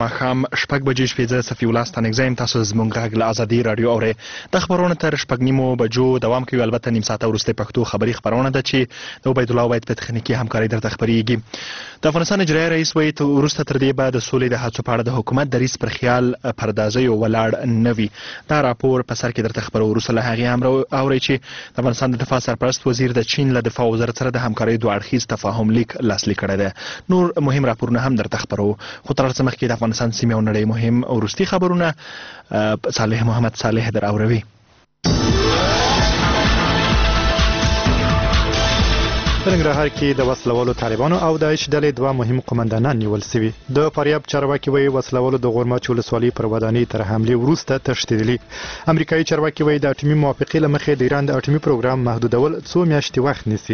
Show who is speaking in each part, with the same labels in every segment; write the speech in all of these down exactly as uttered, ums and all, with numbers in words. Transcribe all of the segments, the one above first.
Speaker 1: ماښام شپږ بجې شپې زه صفي الله ستانکزی یم. تاسو زموږ غږ له ازادي راډیو اورئ. دا خبرونه تر شپږ نیمو بجو دوام کوي. البته نیم ساعته وروسته پښتو خبري خبرونه ده چې د عبیدالله وحید په تخنیکي همکارۍ درته خپرېږي. د افغانستان اجرایي رئیس وایي وروسته تر دې به د سولې د هڅو په اړه د حکومت دریځ پر خیال پردازیو ولاړ نه وي. دا راپور په سر کې درته خپرو. وروسته له هغې هم اورئ چې د افغانستان د دفاع سرپرست وزیر د چین له دفاع وزارت سره د همکارۍ دوه اړخیز تفاهم لیک لاسلیک کړی دی. نور مهم راپورونه هم درته خپرو. خو تر هر څه مخکې د افغانستان سیمې او نړۍ مهم وروستي خبرونه صالح محمد صالح در اوروي.
Speaker 2: په ننګرهار کې د وسلوالو طالبانو او داعش ډلې دوه مهم قومندانان نیول سوي. د فاریاب چارواکي وایي وسلوالو د غورماچ ولسوالۍ پر ودانۍ تر حملې وروسته تښتېدلي. امریکایي چارواکي وایي د اټومي موافقې له مخې د ایران د اټومي پروګرام محدودول څو میاشتې وخت نیسي.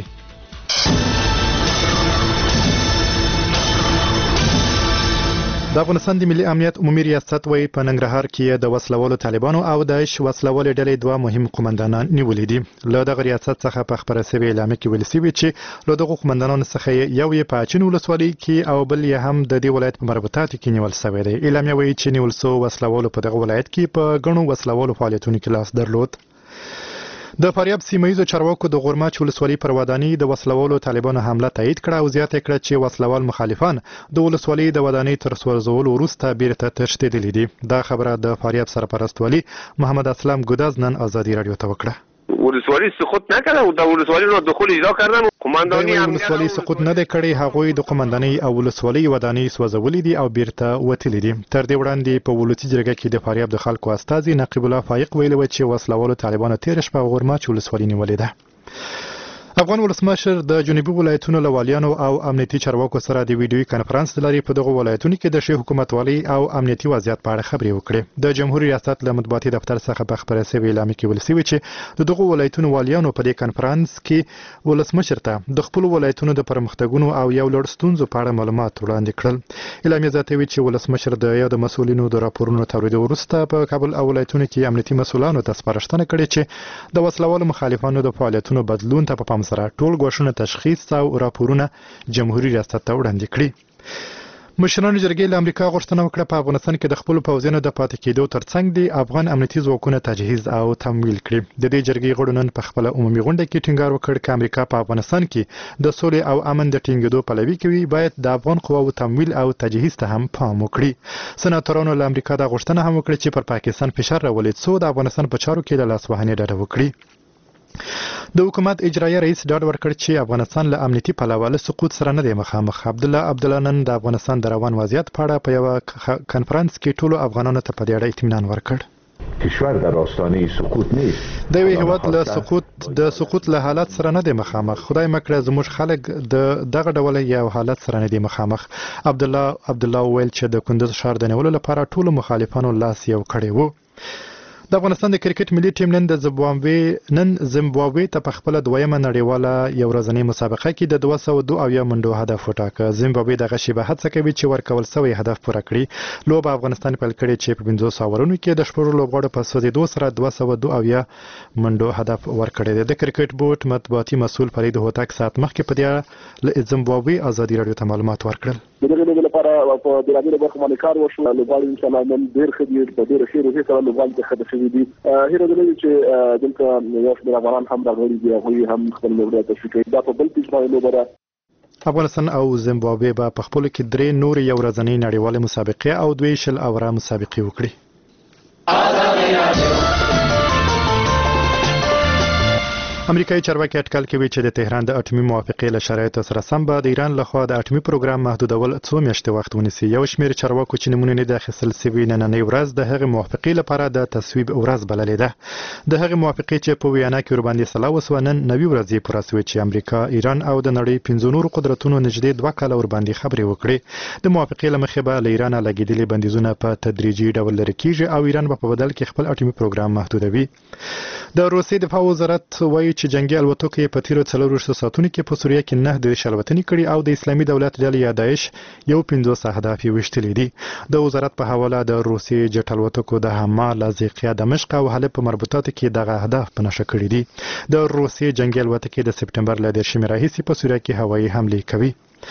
Speaker 2: د افغانستان د ملي امنیت عمومي ریاست وایي په ننګرهار کې د وسلوالو طالبانو او داعش وسلوالې ډلې دوه مهم قومندانان نیولي دي. له دغه ریاست څخه په خپره شوې اعلامیه کې ویل شوي چې له دغو قومندانانو څخه یو یې په اچین ولسوالۍ کې او بل یې هم د دې ولایت په مربوطاتو کې نیول شوی دی. اعلامیه وایي چې نیول شوو وسلوالو په دغه ولایت کې په ګڼو وسلوالو فعالیتونو کې لاس درلود. د فاریاب سیمه ییزو چارواکو د غورماچ ولسوالۍ پر ودانۍ د وسلوالو طالبانو حمله تایید کړه او زیاته کړه چې وسلوال مخالفان د ولسوالۍ د ودانۍ تر سوځولو وروسته بیرته تښتېدلي دي. دا خبره د فاریاب سرپرست والي محمد اسلام گوداز نن ازادي رادیو ته وکړه.
Speaker 3: ولسوالی سقوط نکرده و در ولسوالی رو دخول اجرا کردن. قماندانی
Speaker 2: ولسوالی سقوط نه کړي. هغوی د قماندانۍ او ولسوالۍ ودانۍ سوځولې دي او بیرته وتلي دي. تر دې وړاندې په ولسی جرګه کې د فاریاب د خلکو استازي نقیب الله فایق ویلي و چې وسلوالو طالبانو تیر شپه غورماچ ولسوالۍ نیولې ده. افغان ولسمشر د جنوبي ولایتونو له والیانو او امنیتي چارواکو سره د ویډیوي کانفرنس لري په دغه ولایتونو کې د ښې حکومتوالۍ او امنیتي وضعیت په اړه خبرې وکړې. د جمهوریت ریاست له مطبوعاتي دفتر څخه په خبره شوې اعلامیه کې ویل شوي چې د دغه ولایتونو والیانو په دې کانفرنس کې ولسمشر ته د خپل ولایتونو د پرمختګونو او یو لړ ستونزو په اړه معلومات وړاندې کړل. اعلامیه زیاتوي چې ولسمشر د یو د مسؤلینو د راپورونو تورېدو وروسته په کابل او ولایتونو کې امنیتي مسؤلانو ته سپارښتنه کړې چې د وسلوالو مخالفانو د فعالیتونو بدلون ته په پام سره ټول ګواښونه تشخیص او راپورونه جمهوریت ریاست ته وړاندې کړي. مشرانو جرګې له امریکا غوښتنه وکړه په افغانستان کې د خپل پوځیانو د پاتې کېدو ترڅنګ د افغان امنیتي ځواکونو تجهیز او تمویل کړي. د دې جرګې غړو نن په خپل عمومي غونډه کې ټینګار وکړ چې امریکا په افغانستان کې د سولې او امن د ټینګېدو پلوي کوي باید د افغان قواو تمویل او تجهیز ته هم پام وکړي. سناتورانو له امریکا د غوښتنه هم وکړه چې پر پاکستان فشار راولي څو د افغانستان په چارو کې له لاسوهنې ډډه وکړي. د حکومت اجرایي رئیس ډاډ ورکړ چې افغانستان له امنیتي پلوه له سقوط سره نه دی مخامخ. عبدالله عبدالله نن د افغانستان د روان وضعیت په اړه په یوه کنفرانس کې ټولو افغانانو ته په دې اړه اطمینان ورکړ.
Speaker 4: کشور در آستانه سقوط نیست.
Speaker 2: د یو هیواد له سقوط د سقوط له حالت سره نه دی مخامخ. خدای مکړه زموږ خلک د دغه ډول یو حالت سره نه دی مخامخ. عبدالله عبدالله ویل چې د کندز ښار د نیولو لپاره ټولو مخالفانو لاس یو کړی وو. د افغانستان د کرکټ ملي ټیم نن د زیمبابوې نن زیمبابوې ته په خپل دویمه نړیواله یو ورځنۍ مسابقه کې د دوه سوه دوه اویا منډو هدف وټاکه. زیمبابوې دغه شیبه هڅه کوي چې ورکول شوی هدف پوره کړي. لوبه افغانستان پیل کړی چې په پنځوس اورونو کې د شپږو لوبغاړو په سوځېدو سره دوه سوه دوه اویا منډو هدف ورکړی دی. د کرکټ بورډ مطبوعاتي مسؤل فرید هوتک ساعت مخکې په دې اړه زیمبابوې ازادي راډیو ته معلومات ورکړل.
Speaker 5: دغه لپاره په بیلابیلو برخو باندې کار وشو. لوبغاړي ان شاء الله نن ډېر ښه دي، په ډېره ښې روحیې سره لوبغاړي ته ښه شوي دي. هیله ده چې دلته یو شمېر افغانان هم راغلي دي، هغوی هم خپل لوبډله تشریح کوي. دا په بل پیچ باندې لوبه ده.
Speaker 2: افغانستان او زیمبابوې به په خپلو کې درې نورې یو ورځنۍ نړیوالې مسابقې او دوې شل اوره مسابقې وکړي. امریکایي چارواکي اټکل کوي چې د تهران د اټومي موافقې له شرایطو سره سم به د ایران لخوا د اټومي پروګرام محدودول څو میاشتې وخت ونیسي. یو شمېر چارواکو چې نمونه نه ده اخیستل سوي نننۍ ورځ د هغې موافقې لپاره د تصویب ورځ بللې ده. د هغې موافقې چې په ویانا کې ورباندې سلا وسوه نن نوي ورځ یې پوره سوې چې امریکا، ایران او د نړۍ پنځو نورو قدرتونو نږدې دوه کاله ورباندې خبرې وکړې. د موافقې له مخې به له ایرانه لګېدلي بندیزونه په تدریجي ډول لرې کېږي او ایران به په بدل کې خپل اټومي پروګرام محدودوي. د روسیې دفاع وزارت وایي چې جنگي الوتکو په تیرو څلورویشتو ساعتونو کې په سوریه کې نه دېرش الوتنې کړي او د اسلامي دولت ډلې یا داعش یو پنځوس اهداف یې ویشتلي دي. د وزارت په حواله د روسیې جټ الوتکو د حما، لاذقیه، دمشق او حلب په مربوطاتو کې دغه اهداف په نښه کړي دي. د روسیې جنگي الوتکې د سپټمبر له دېرشمې راهیسې په سوریه کې هوایي حملې کوي.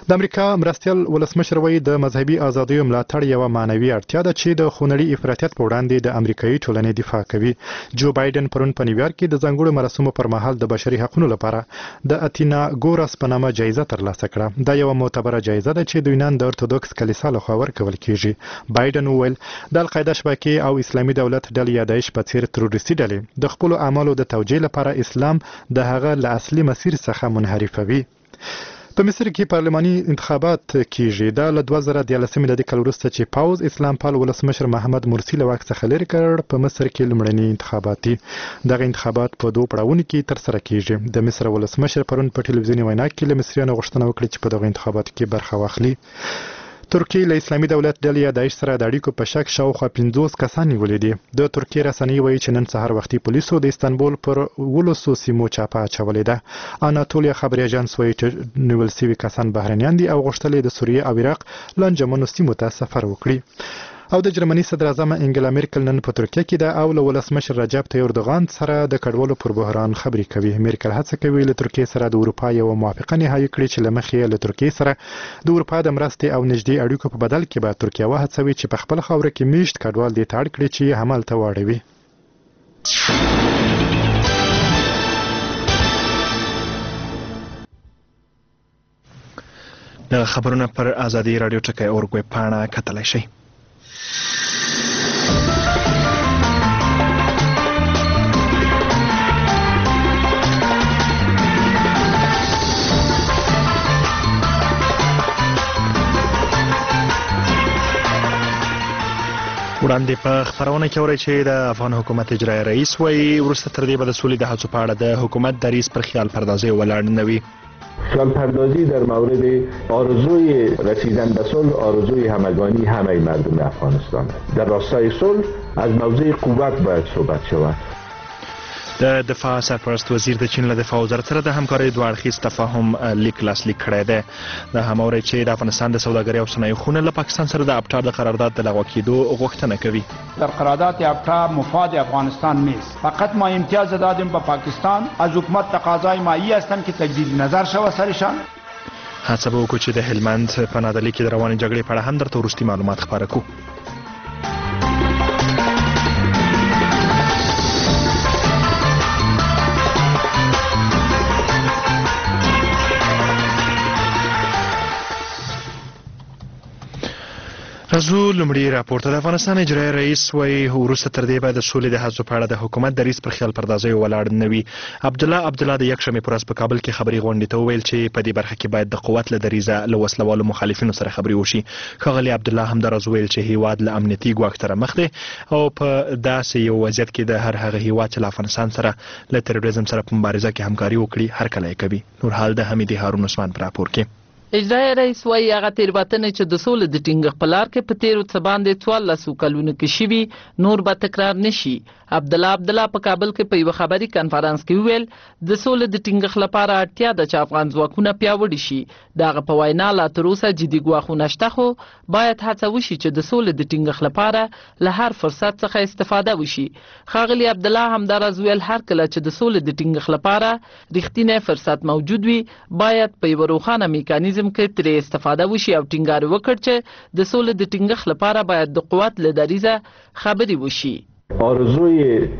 Speaker 2: د امریکا مرستیال ولسمشر وایي د مذهبي ازادیو ملاتړ یوه معنوي اړتیا ده چې د خونړي افراطیت په وړاندې د امریکایي ټولنې دفاع کوي. جو بایدن پرون په نیویارک کې د ځانګړو مراسمو پر مهال د بشري حقوقو لپاره د اتینا ګورس په نامه جایزه ترلاسه کړه. دا یوه معتبره جایزه ده چې د یونان د ارتودوکس کلیسا لخوا ورکول کیږي. بایدن وویل د القاعده شبکې او اسلامي دولت ډلې یا داعش په څیر تروریستي ډلې د خپلو اعمالو د توجیه لپاره اسلام د هغه له اصلي مسیر څخه منحرفوي. په مصر کې پارلماني انتخابات کیږي. دا له دوه زره دیارلسم میلادي کال وروسته چې پاوز اسلام پال ولسمشر محمد مرسي له واک څخه لرې کړ په مصر کې لومړني انتخابات دي. دغه انتخابات په دوه پړاوونو کې ترسره کیږي. د مصر ولسمشر پرون په ټلویزیوني وینا کې له مصریانو غوښتنه وکړه چې په دغه انتخاباتو کې برخه واخلي. ترکیه له اسلامي دولت ډلې یا داعش سره د اړیکو په شک شاوخوا پنځوس کسان نیولي دي. د ترکیې رسنۍ وایي چې نن سهار وختي پولیسو د استانبول پر ولسو سیمو چاپه اچولې ده. اناتولیا خبري اژانس وایي چې نیول شوي کسان بهرنیان دي او غوښتل د سوریې او عراق له انجمنو سیمو ته سفر وکړي. او د جرمني صدر اعظم انګلا میرکل نن په ترکیه کې ده او له ولسمشر رجب طیب اردوغان سره د کډوالو پر بحران خبرې کوي. میرکل هڅه کوي له ترکیې سره د اروپا یو موافقه نهایی کړي چې له مخې له ترکیې سره د اروپا د مرستې او نږدې اړیکو په بدل کې به ترکیه وهڅوي چې په خپل خاوره کې میشت کډوال دې ته اړ کړي چې همالته واړوي.
Speaker 1: د خبرونه پر ازادي رادیو ټکی اورګوي پاڼه کتلی شئ. وړاندې په خبرونه کې اورئ چې د افغان حکومت اجرایي رئیس وایي وروسته تر دې به د سولې د هڅو په اړه د حکومت دریځ پر خیال پردازی ولاړ نه وي.
Speaker 4: خیال پردازی در مورد آرزوی رسیدن به صلح آرزوی همگانی همه مردم افغانستان است. در راستای صلح از موضع قوت باید صحبت شود.
Speaker 1: د دفاع سرپرست وزیر د چین له دفاع وزارت سره د همکارۍ دوه اړخیز تفاهم لیک لاسلیک کړی دی. د هم اورئ چې د افغانستان د سوداګرۍ او صنایعو خونه له پاکستان سره د ابټا د قرارداد د لغوه کېدو غوښتنه کوي.
Speaker 6: در قرارداد ابټا مفاد افغانستان نیست. فقط ما امتیاز دادیم به پاکستان. از حکومت تقاضای ما ای هستند که تجدید نظر شود سرشان.
Speaker 1: هڅه به وکړو چې د هلمند په نادعلي کې د روانې جګړې په اړه هم درته وروستي معلومات خپاره کړو. راځو لومړي راپور ته. د افغانستان اجرایي رئیس وایي وروسته تر دې به د سولې د هڅو په اړه د حکومت دریځ پر خیال پردازۍ ولاړ نه وي. عبدالله عبدالله د یکشنبې په ورځ په کابل کې خبري غونډې ته وویل چې په دې برخه کې باید د قوت له دریځه له وسلوالو مخالفینو سره خبرې وشي. ښاغلي عبدالله همداراز وویل چې هیواد له امنیتي ګواښ سره مخ دی او په داسې یو وضعیت کې د هر هغه هیواد چې له افغانستان سره له تروریزم سره په مبارزه کې همکاري وکړي هر کله یې کوي. نور حال د حمیدي هارون عثمان په راپور کې.
Speaker 7: اجرایي رئیس وایي هغه تېروتنې چې د سولې د ټینګښت په لار کې په تېرو څه باندې څوارلسو کلونو کې شوي نور به تکرار نه شي. عبدالله عبدالله په کابل کې په یوه خبري کنفرانس کې وویل د سولې د ټینګښت لپاره اړتیا ده چې افغان ځواکونه پیاوړي شي. د هغه په وینا لا تر اوسه جدي ګواښونه شته خو باید هڅه وشي چې د سولې د ټینګښت لپاره له هر فرصت څخه استفاده وشي. ښاغلي عبدالله همداراز ویل هر کله چې د سولې د ټینګښت لپاره رښتینی فرصت موجود وي باید په یوه روښانه میکانیزم کې ترې استفاده وشي او ټینګار وکړ چې د سولې د ټینګښت لپاره باید د قوت له دریځه خبرې وشي.
Speaker 4: آرزوی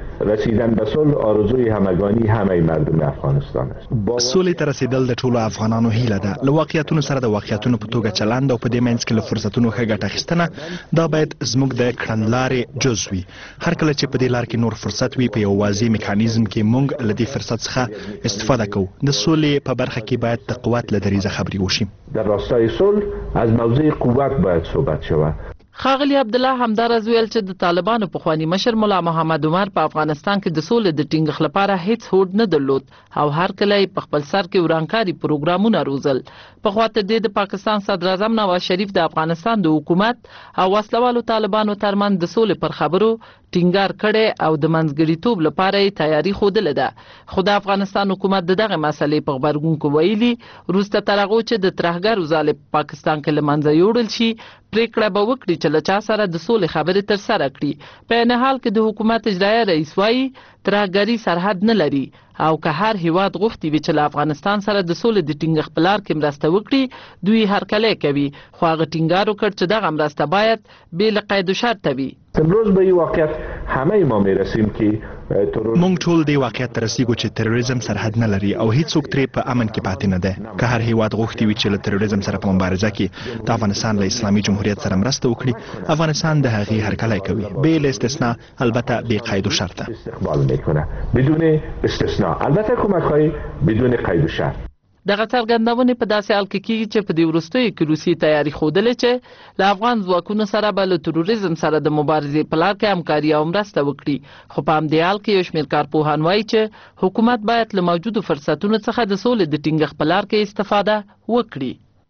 Speaker 4: رسیدن به صلح آرزوی همگانی همه مردم افغانستان است.
Speaker 1: سولې ته رسیدل د ټولو افغانانو هیله ده. له واقعیتونو سره د واقعیتونو په توګه چلند او په دې منځ کې له فرصتونو ښه ګټه اخیستنه دا باید زموږ د کړنلارې جز وي. هر کله چې په دې لار کې نور فرصت وي په یو واضح میکانیزم کې موږ له دې فرصت څخه استفاده کوو. د سولې په برخه کې باید د قوت له دریځه خبرې وشي.
Speaker 4: در راستای صلح از موضع قوت باید صحبت شود.
Speaker 7: ښاغلي عبدالله همداراز ویل چې د طالبانو پخواني مشر ملا محمد عمر په افغانستان کې د سولې د ټینګښت لپاره هیڅ هوډ نه درلود او هر کله یې په خپل سر کې ورانکاري پروګرامونه روزل. په خوا تر دې د پاکستان صدر اعظم نواز شریف د افغانستان د حکومت او وسلوالو طالبانو ترمنځ د سولې پر خبرو ټینګار کړی او د منځګړیتوب لپاره یې تیاری ښودلې ده. خو د افغانستان حکومت د دغه مسلې په غبرګون کې ویلي وروسته تر هغو چې د ترهګرو ځالې په پاکستان کې له منځه یوړل شي پریکړه به وکړي چې له چا سره د سولې خبرې ترسره کړي. په عین حال کې د حکومت اجرایه رئیس وایي ترهګري سرحد نه لري او که هر هیواد غوښتي وي چې له افغانستان سره د سولې د ټینګښت په لار کې مرسته وکړي دوی هرکلی کوي، خو هغه ټینګار وکړ چې دغه مرسته باید بې له قید و شرطه وي.
Speaker 4: امروز به این واقعیت همه ما میرسیم که
Speaker 1: مونږ ټول دې واقعیت ته رسیږو چې تروریزم سرحد نه لري او هیڅوک ترې په امن کې پاتې نه دی. که هر هیواد غوښتي وي چې له تروریزم سره په مبارزه کې د افغانستان له اسلامي جمهوریت سره مرسته وکړي، افغانستان د هغې هرکلی کوي بې له استثنا، البته بې قید و شرطه.
Speaker 4: استقبال میکنه بدون استثنا، البته کمک‌های بدون قید و شرط.
Speaker 7: دغه څرګندونې په داسې حال کې کېږي چې په دې وروستیو کې روسیې تیاري ښودلې چې له افغان ځواکونو سره به له تروریزم سره د مبارزې په لار کې همکاري او مرسته وکړي. خو په همدې حال کې یو شمېر کارپوهان وایي چې حکومت باید له موجودو فرصتونو څخه د سولې د ټینګښت په لار کې استفاده وکړي.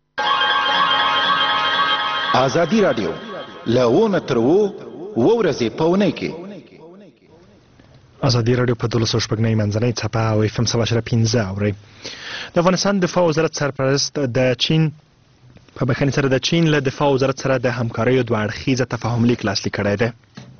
Speaker 8: ازادي راډیو له ونه تر اوو اووه ورځې په اونۍ کې
Speaker 1: ازادي راډیو په دولس سوه شپږ منځنۍ څپه او اف ام سبا شره پنځه اورئ. د افغانستان دفاع وزارت سرپرست د چین په بخښنې سره د چین له دفاع وزارت سره د همکاریو دوه اړخیزه تفاهم لیک لاسلیک کړی دی.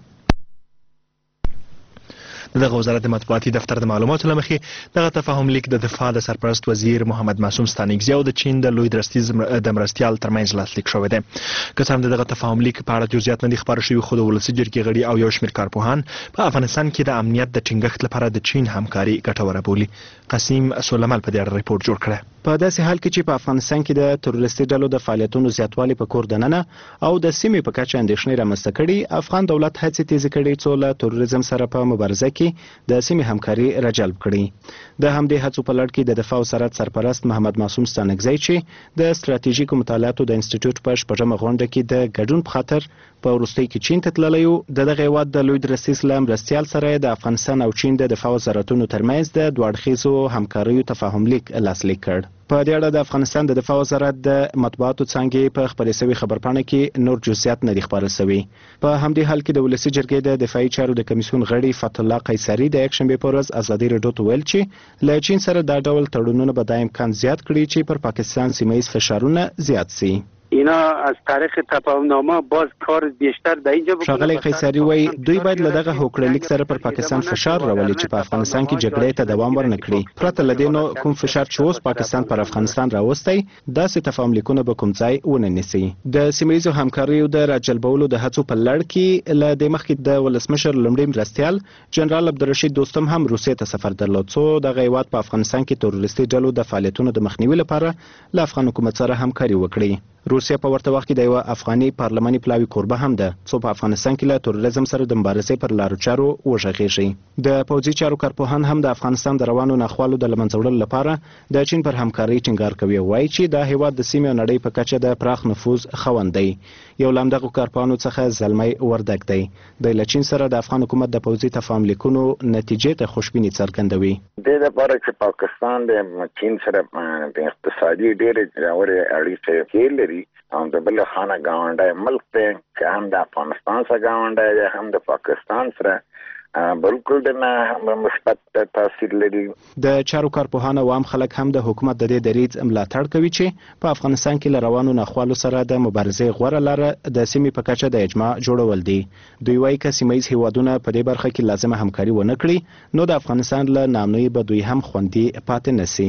Speaker 1: دغه وزارت د مطبوعاتي دفتر د معلوماتو له مخې دغه تفاهم لیک د دفاع د سرپرست وزیر محمد معصوم ستانکزي او د چین د لوی درستیز د مرستیال ترمنځ لاسلیک شوی دی. که څه هم دغه تفاهم لیک په اړه جزئیات نه دي خپاره شوي، خو د ولسي جرګې غړي او یو شمېر کارپوهان په افغانستان کې د امنیت د ټینګښت لپاره د چین همکاري ګټوره بولي. قاسم سولمل په دې اړه ریپورت جوړ کړی.
Speaker 9: په داسې حال کې چې په افغانستان کې د تروریستي ډلو د فعالیتونو زیاتوالی په کور دننه او د سیمې په کچه اندېښنې رامنځته کړي، افغان دولت هڅې تیزې کړي څو له تروریزم سره په مبارزه کې د سیمې همکاري راجلب کړي. د همدې هڅو په لړ کې د دفاع وزارت سرپرست محمد معصوم ستانکزي چې د ستراتیژیکو مطالعاتو د انسټیټیوټ په شپږمه غونډه کې د ګډون په خاطر په وروستۍ کې چین ته تللی و، د دغه هیواد د لوی درستیز له مرستیال سره د افغانستان او چین د دفاع وزارتونو ترمنځ د دوه اړخیزو همکاریو تفاهم لیک لاسلیک کړ. په دې اړه د افغانستان د دفاع وزارت د مطبوعاتو څانګې په خپرې شوې خبرپاڼه کې نور جزئیات نه دي خپاره شوي. په همدې حال کې د ولسي جرګې د دفاعي چارو د کمیسیون غړي فتح الله قیصري د یکشنبې په ورځ ازادي راډیو ته ویل چې له چین سره دا ډول تړونونه به دا امکان زیات کړي چې پر پاکستان سیمه ییز فشارونه زیات سي.
Speaker 10: اینا از طریق تفاهمنامه باز کار بیشتر در اینجا بکنه.
Speaker 9: ښاغلی قیصري وایي دوی باید له دغه هوکړلیک سره پر پاکستان فشار راولي چې په افغانستان کې جګړې ته دوام ورنه کړي. پرته له دې نو کوم فشار چې اوس پاکستان پر افغانستان راوستی داسې تفاهم لیکونه به کوم ځای ونه نیسي. د سیمه ییزو همکاریو د راجلبولو د هڅو په لړ کې له دې مخکې د ولسمشر لومړي مرستیال جنرال عبدالرشید دوستم هم روسیې ته سفر درلود څو دغه هیواد په افغانستان کې تروریستي ډلو د فعالیتونو د مخنیوي لپاره له افغان حکومت سره همکاري وکړي. روسیه په ورته وخت کې د یو افغاني پارلماني پلاوي کوربه هم ده څو په افغانستان کې له تروریزم سره د مبارزې پر لارو چارو وغږیږي. د پوځي چارو کارپوهان هم د افغانستان د روانو ناخوالو د لمنځه وړلو لپاره د چین پر همکارۍ ټینګار کوي او وایي چې دا هیواد د سیمې او نړۍ په کچه د پراخ نفوذ خاوند دی. یو له همدغو کارپوهانو څخه زلمی وردګ دی. د له چین سره د افغان حکومت د پوځي تفاهم لیکونو نتیجې ته خوشبیني څرګندوي.
Speaker 11: د لپاره چې پاکستان د چین سره د اقتصادي ډېرې ژورې اړیکې لري او د بل خانه گاونډی ملک دی چې هم د افغانستان سره گاونډی دی هم د پاکستان سره بالکل د نه مثبت تاثیر لري.
Speaker 9: د چارو کارپوهان او عام خلک هم د حکومت د دې دریځ ملاتړ کوي چې په افغانستان کې له روانو ناخوالو سره د مبارزې غوره لاره د سیمې په کچه د اجماع جوړول دي. دوی وایي که سیمه ییز هیوادونه په دې برخه کې لازمه همکاري ونه کړي نو د افغانستان له نامنوي به دوی هم خوندي پاتې نشي.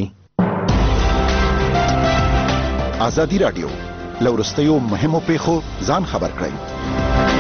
Speaker 8: ازادي راډیو لورستیو مهمو پیښو ځان خبر کړئ.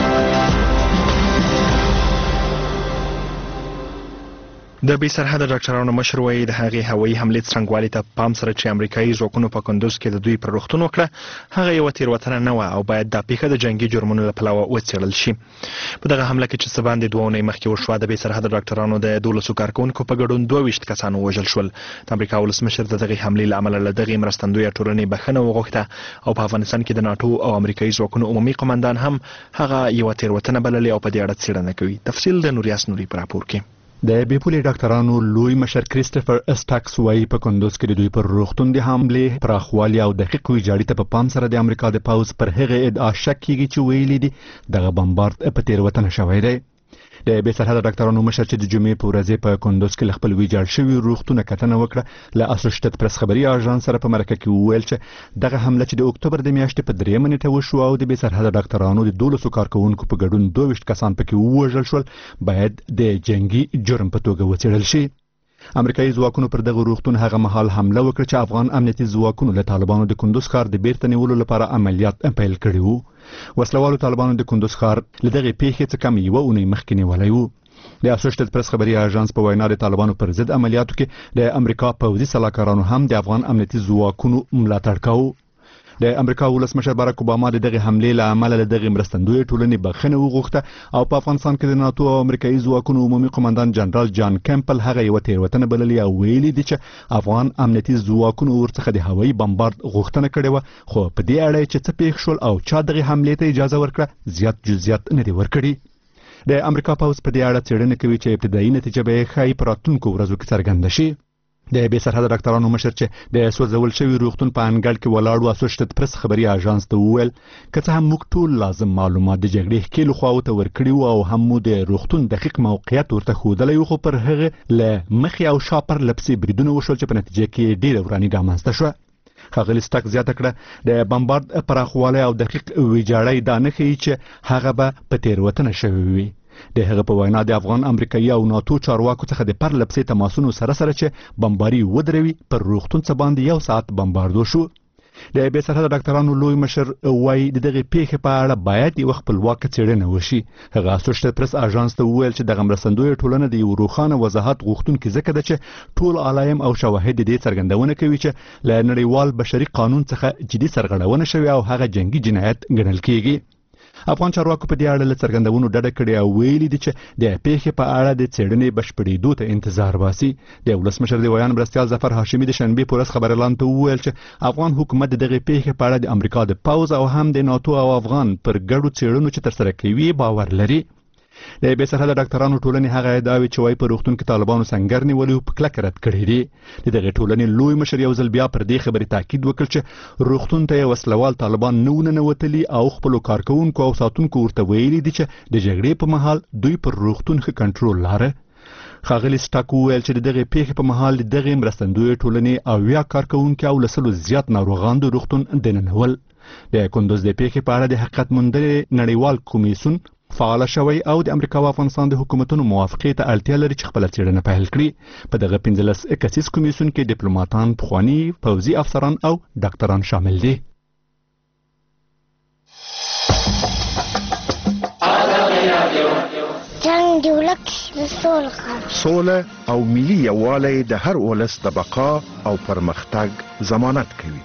Speaker 1: د بې سرحده ډاکټرانو مشر وایي د هغې هوایي حملې څرنګوالي ته پام سره چې امریکایي ځواکونو په کندوز کې د دوی پر روغتون وکړه هغه یوه تېروتنه نه وه او باید دا پیښه د جنګي جرمونو له پلوه وڅېړل شي. په دغه حمله کې چې څه باندې دوه اونۍ مخکې وشوه د بې سرحده ډاکټرانو د دولسو کارکوونکو په ګډون دوه ویشت کسان ووژل شول. د امریکا ولسمشر د دغې حملې له امله له دغې مرستندویه ټولنې بښنه وغوښته او په افغانستان کې د ناټو او امریکایي ځواکونو عمومي قمندان هم هغه یوه تېروتنه بللې او په دې اړه څېړنه کوي. تفصیل د نوریاس نوري په راپور کې.
Speaker 12: د بیپولي ډاکټرانو لوی مشر کریسټوفر اسټاکس وایي په کندوز کې د دوی پر روغتون د حملې پراخوالي او دقیق ویجاړي ته په پام سره د امریکا د پوځ پر هغه ادعا شک کیږي چې ویلي دي دغه بمبارد په تېروتنه شوی دی. د بې سرحده ډاکټرانو مشر چې د جمعې په ورځ په کندوز کې خپل ویجاړ شوي روغتون کتنه وکړه له اسوشیټډ پریس خبري اژانس سره په مرکه کې وویل چې دغه حمله چې د اکتوبر د میاشتې په درېیمه نیټه وشو او د بې سرحده ډاکټرانو د دولسو کارکوونکو په ګډون دوه ویشت کسان پکې ووژل شول باید د جنگي جرم په توګه وڅېړل شي. امریکایي ځواکونو پر دغه روغتون هغه مهال حمله وکړه چې افغان امنیتي ځواکونو له طالبانو د کندوز ښار د بیرته نیولو لپاره عملیات پیل کړي وو. وسلوالو طالبانو د کندوز ښار له دغې پیښې څخه کم یوه اونۍ مخکې نیولی وو. د اسوشیټډ پریس خبري اژانس په وینا د طالبانو پر ضد عملیاتو کې د امریکا پوځي سلاکارانو هم د افغان امنیتي ځواکونو ملاتړ کاوه. د امریکا ولسمشر باراک اوباما د دغه حملې له امله له دغه مرستندوی ټولنې بخښنه وغوښته او په افغانستان کې د ناتو او امریکایي ځواکونو عمومي قومندان جنرال جان کیمپل هغه یو تیروتنه بللې او ویلي دي چې افغان امنیتي ځواکونو ورڅخه د هوایي بمبارد غوښتنه کړې وه خو په دې اړه چې څه پیښ شول او چا دغه حملې ته اجازه ورکړه زیات جزئیات نه دي ورکړي. د امریکا پوځ په دې اړه څېړنه کوي چې ابتدایي نتیجه به یې ښایي په راتلونکو ورځو کې څرګنده شي. د بې سرحده ډاکټرانو مشر چې د سوځول شوي روغتون په انګړ کې ولاړ و اسوشیټډ پریس خبري اژانس ته وویل که څه هم موږ ټول لازم معلومات د جګړې ښکېلو خواو ته ورکړي وو او هم مو د روغتون دقیق موقعیت ورته ښودلی وو خو پر هغه له مخې او شا پرله پسې بریدونه وشول چې په نتیجه کې ډېره وراني رامنځته شوه. ښاغلي سټک زیاته کړه د بمبارد پراخوالی او دقیق ویجاړی دا نه ښیي چې هغه به په تېروتنه شوی وي. د هغه په وینا د افغان امریکایي او ناتو چارواکو څخه د پرله پسې تماسونو سره سره چې بمباري ودروي پر روغتون څه باندې یو ساعت بمبارد وشو. د بې سرحده ډاکټرانو لوی مشر وایي د دغې پیښې په اړه باید یوه خپلواکه څېړنه وشي. هغه اسوشیټډ پریس اژانس ته وویل چې دغه مرستندویه ټولنه د یو روښانه وضاحت غوښتونکې ځکه ده چې ټول علایم او شواهد د دې څرګندونه کوي چې له نړیوال بشري قانون څخه جدي سرغړونه شوې او هغه جنګي جنایت ګڼل کیږي. افغان چارواکو په دې اړه له څرګندونو ډډه کړې او ویلي دي چې د پیښې په اړه د څېړنې بشپړېدو ته انتظار باسي. د ولسمشر د ویان مرستیال ظفر هاشمي د شنبې په ورځ خبريالانو ته وویل چې افغان حکومت د دغې پیښې په اړه د امریکا د پوځ او هم د ناتو او افغان پر ګډو څېړنو چې ترسره کوي باور لري. د بې سرحده ډاکټرانو ټولنې هغه ادعاوې چې وایي په روغتون کې طالبانو سنګر نیولي وو په کلکه رد کړي دي. د دغې ټولنې لوی مشر یو ځل بیا پر دې خبرې تاکید وکړ چې روغتون ته یې وسلوال طالبان نه وننوتلي او خپلو کارکوونکو او ساتونکو ورته ویلي دي چې د جګړې په مهال دوی پر روغتون ښه کنټرول لاره. ښاغلي سټاک وویل چې د دغې پیښې په مهال د دغې مرستندویې ټولنې اویا کارکوونکي او له سلو زیات ناروغان د روغتون دننول. د کندوز د پیښې په اړه د حقیقت موندنې نړیوال کمیسیون فعال شوی او د امریکا او افغانستان د حکومتونو موافقې ته اړتیا لري چې خپل څېړنه پیل کړي. په دغه پنځلس کسیز کمیسیون کې ډیپلوماټان، پخواني پوځي افسران او ډاکټران شامل دي.
Speaker 13: جنگ د ولس
Speaker 8: سوله او ملي یووالی د هر ولس د بقا او پرمختګ ضمانت کوي.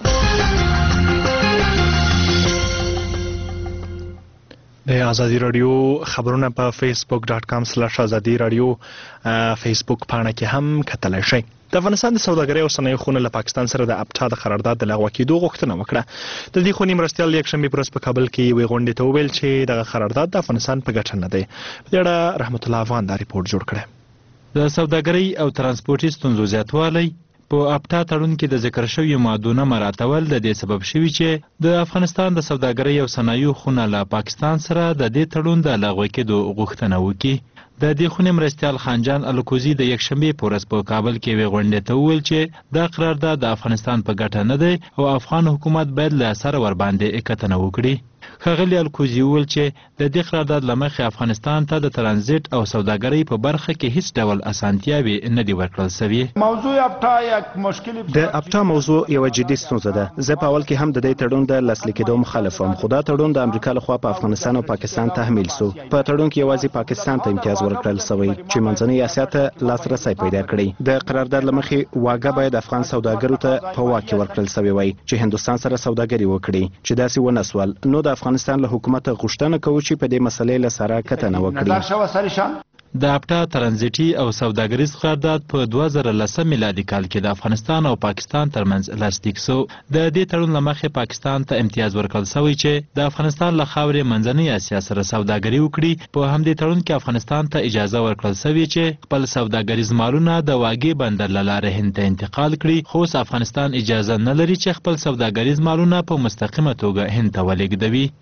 Speaker 1: د ازادي رادیو خبرونه په فیسبوک ډاټ کام سلاش ازادي رادیو فیسبوک پاڼه کې هم کتلی شئ. د افغانستان د سوداګرۍ او صنایعو خونه له پاکستان سره د ابټا د قرارداد د لغوه کېدو غوښتنه وکړه. د دې خونې مرستیال یکشنبې په ورځ په کابل کې یوې غونډې ته وویل چې دغه قرارداد د افغانستان په ګټه نه دی. په دې اړه رحمت الله افغان دا ریپورټ جوړ کړی.
Speaker 14: د سوداګرۍ او ترانسپورټي ستونزو زیاتوالی په ابټا تړون کې د ذکر شویو مادو نه مراعاتول د دې سبب شوي چې د افغانستان د سوداګرۍ او صنایعو خونه له پاکستان سره د دې تړون د لغوه کېدو غوښتنه وکړي. د دې خونې مرستیال خانجان الکوزي د یکشنبې په ورځ په کابل کې یوې غونډې ته وویل چې دا قرارداد د افغانستان په ګټه نه دی او افغان حکومت باید له سره ورباندې کتنه وکړي. ښاغلي الکوزي وویل چې د دې قرارداد له مخې افغانستان ته د ترانزیت او سوداګرۍ په برخه کې هیڅ ډول اسانتیاوې نه دي ورکړل سوي.
Speaker 6: موضوع ابټا یک مشکل
Speaker 9: د ابټا موضوع یو جدي ستونزه ده. زه په اول کې هم د دې تړون د لاسلیک کېدو مخالف وم، خو دا تړون د امریکا لخوا په افغانستان او پاکستان تحمیل سو. په تړون کې یوازې پاکستان ته امتیاز ورکړل سوی چې منځنۍ اسیا ته لاسرسی پیدا کړي. د قرارداد له مخې واګه باید افغان سوداګرو ته په واک کې ورکړل سوی وای چې هندوستان سره سوداګري وکړي، چې داسې ونه سول. نو د افغانستان له حکومت غوښتنه کوي چې په دې مسلې له سره کتنه وکړي.
Speaker 14: د ابټا ترانزیټي او سوداګریز قرارداد په دوه زره لسم میلادي کال کې د افغانستان او پاکستان ترمنځ لاسلیک شو. د دې تړون له مخې پاکستان ته امتیاز ورکړل شوی چې د افغانستان له خاورې منځنۍ اسیا سره سوداګري وکړي. په همدې تړون کې افغانستان ته اجازه ورکړل شوې چې خپل سوداګریز مالونه د واګې بندر له لارې هند ته انتقال کړي، خو افغانستان اجازه نه لري چې خپل سوداګریز مالونه په مستقیمه توګه هند ته ولېږدوي.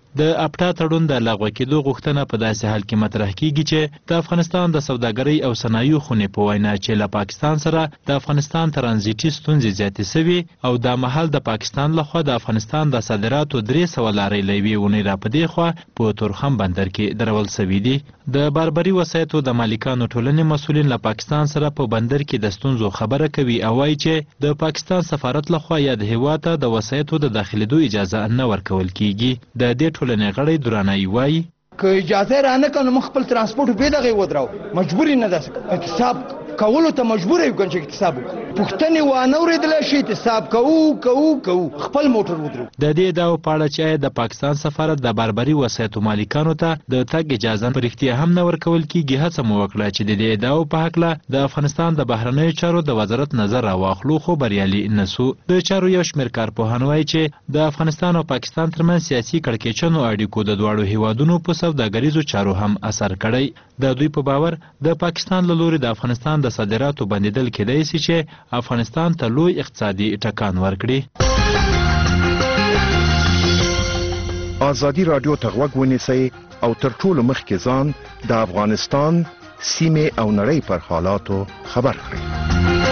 Speaker 14: د اپټا تړون د لغوه کېدو غوښتنه په داسې حال کې مطرح کیږي چې د افغانستان د سوداګرۍ او صنایعو خونې په وینا چې له پاکستان سره د افغانستان ترانزیټي ستونزې زیاتې سوي او دا مهال د پاکستان لخوا د افغانستان د صادراتو درې سوه لارۍ له یوې اونۍ را په دې خوا په تورخم بندر کې درول سوي دي. د باربري وسایطو د مالکانو ټولنې مسؤلین له پاکستان سره په بندر کې د ستونزو خبره کوي او وایي چې د پاکستان سفارت لخوا یا د هېواد ته د وسایطو د داخلېدو اجازه نه ورکول کیږي. د دې ټولنې غړی درانایي وایي
Speaker 15: که اجازه را نه کړو موږ خپل ترانسپورت به دغه ودراو مجبوری نه ده احتساب کولو ته مجبور یو کنه چې احتساب پښتنې و نه ورېدل شي احتساب کوو کوو کوو خپل موټر ودرو.
Speaker 14: د دې داو پاړه چې د پاکستان سفارت د باربري وسایطو مالکانو ته د تګ اجازه په رښتیا هم نه ورکول کیږي. هڅه مو وکړه چې د دې داو په هکله د افغانستان د بهرنیو چارو د وزارت نظر راواخلو خو بریالي نه سو. د چارو یو شمېر کارپوهان وایي چې د افغانستان او پاکستان ترمنځ سیاسي کړکېچنو اړیکو د دواړو هیوادونو په سوداګریزو چارو هم اثر کړی. د دوی په باور د پاکستان له لوري د افغانستان د صادراتو بندیدل کېدای شي چې افغانستان ته لوی اقتصادي ټکان ورکړي.
Speaker 8: ازادي راډیو ته غوږ ونیسئ او تر ټولو مخکې ځان د افغانستان سیمې او نړۍ پر حالاتو خبر کړئ.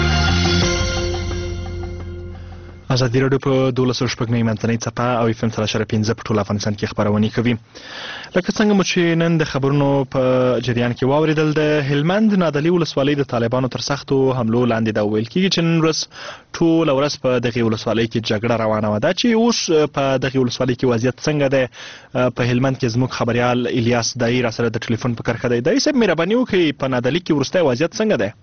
Speaker 1: ازادي راډیو په دولس شپږمې منځنۍ څپه او اف ام سره شر پنځه په ټول افغانستان کې خبرونه کوي. لکه څنګه مو چې نن د خبرونو په جریان کې واوریدل د هلمند نادعلي ولسوالۍ د طالبانو تر سختو حملو لاندې دا ویل کیږي چې نن ورځ ټول ورځ په دغه ولسوالۍ کې جګړه روانه وه. دا چې اوس په دغه ولسوالۍ کې وضعیت څنګه دی په هلمند کې زموږ خبريال الیاس دای را سره د ټلیفون په کرښه دی. دای صاحب مهرباني وکړئ په نادعلي کې وروستی وضعیت څنګه دی؟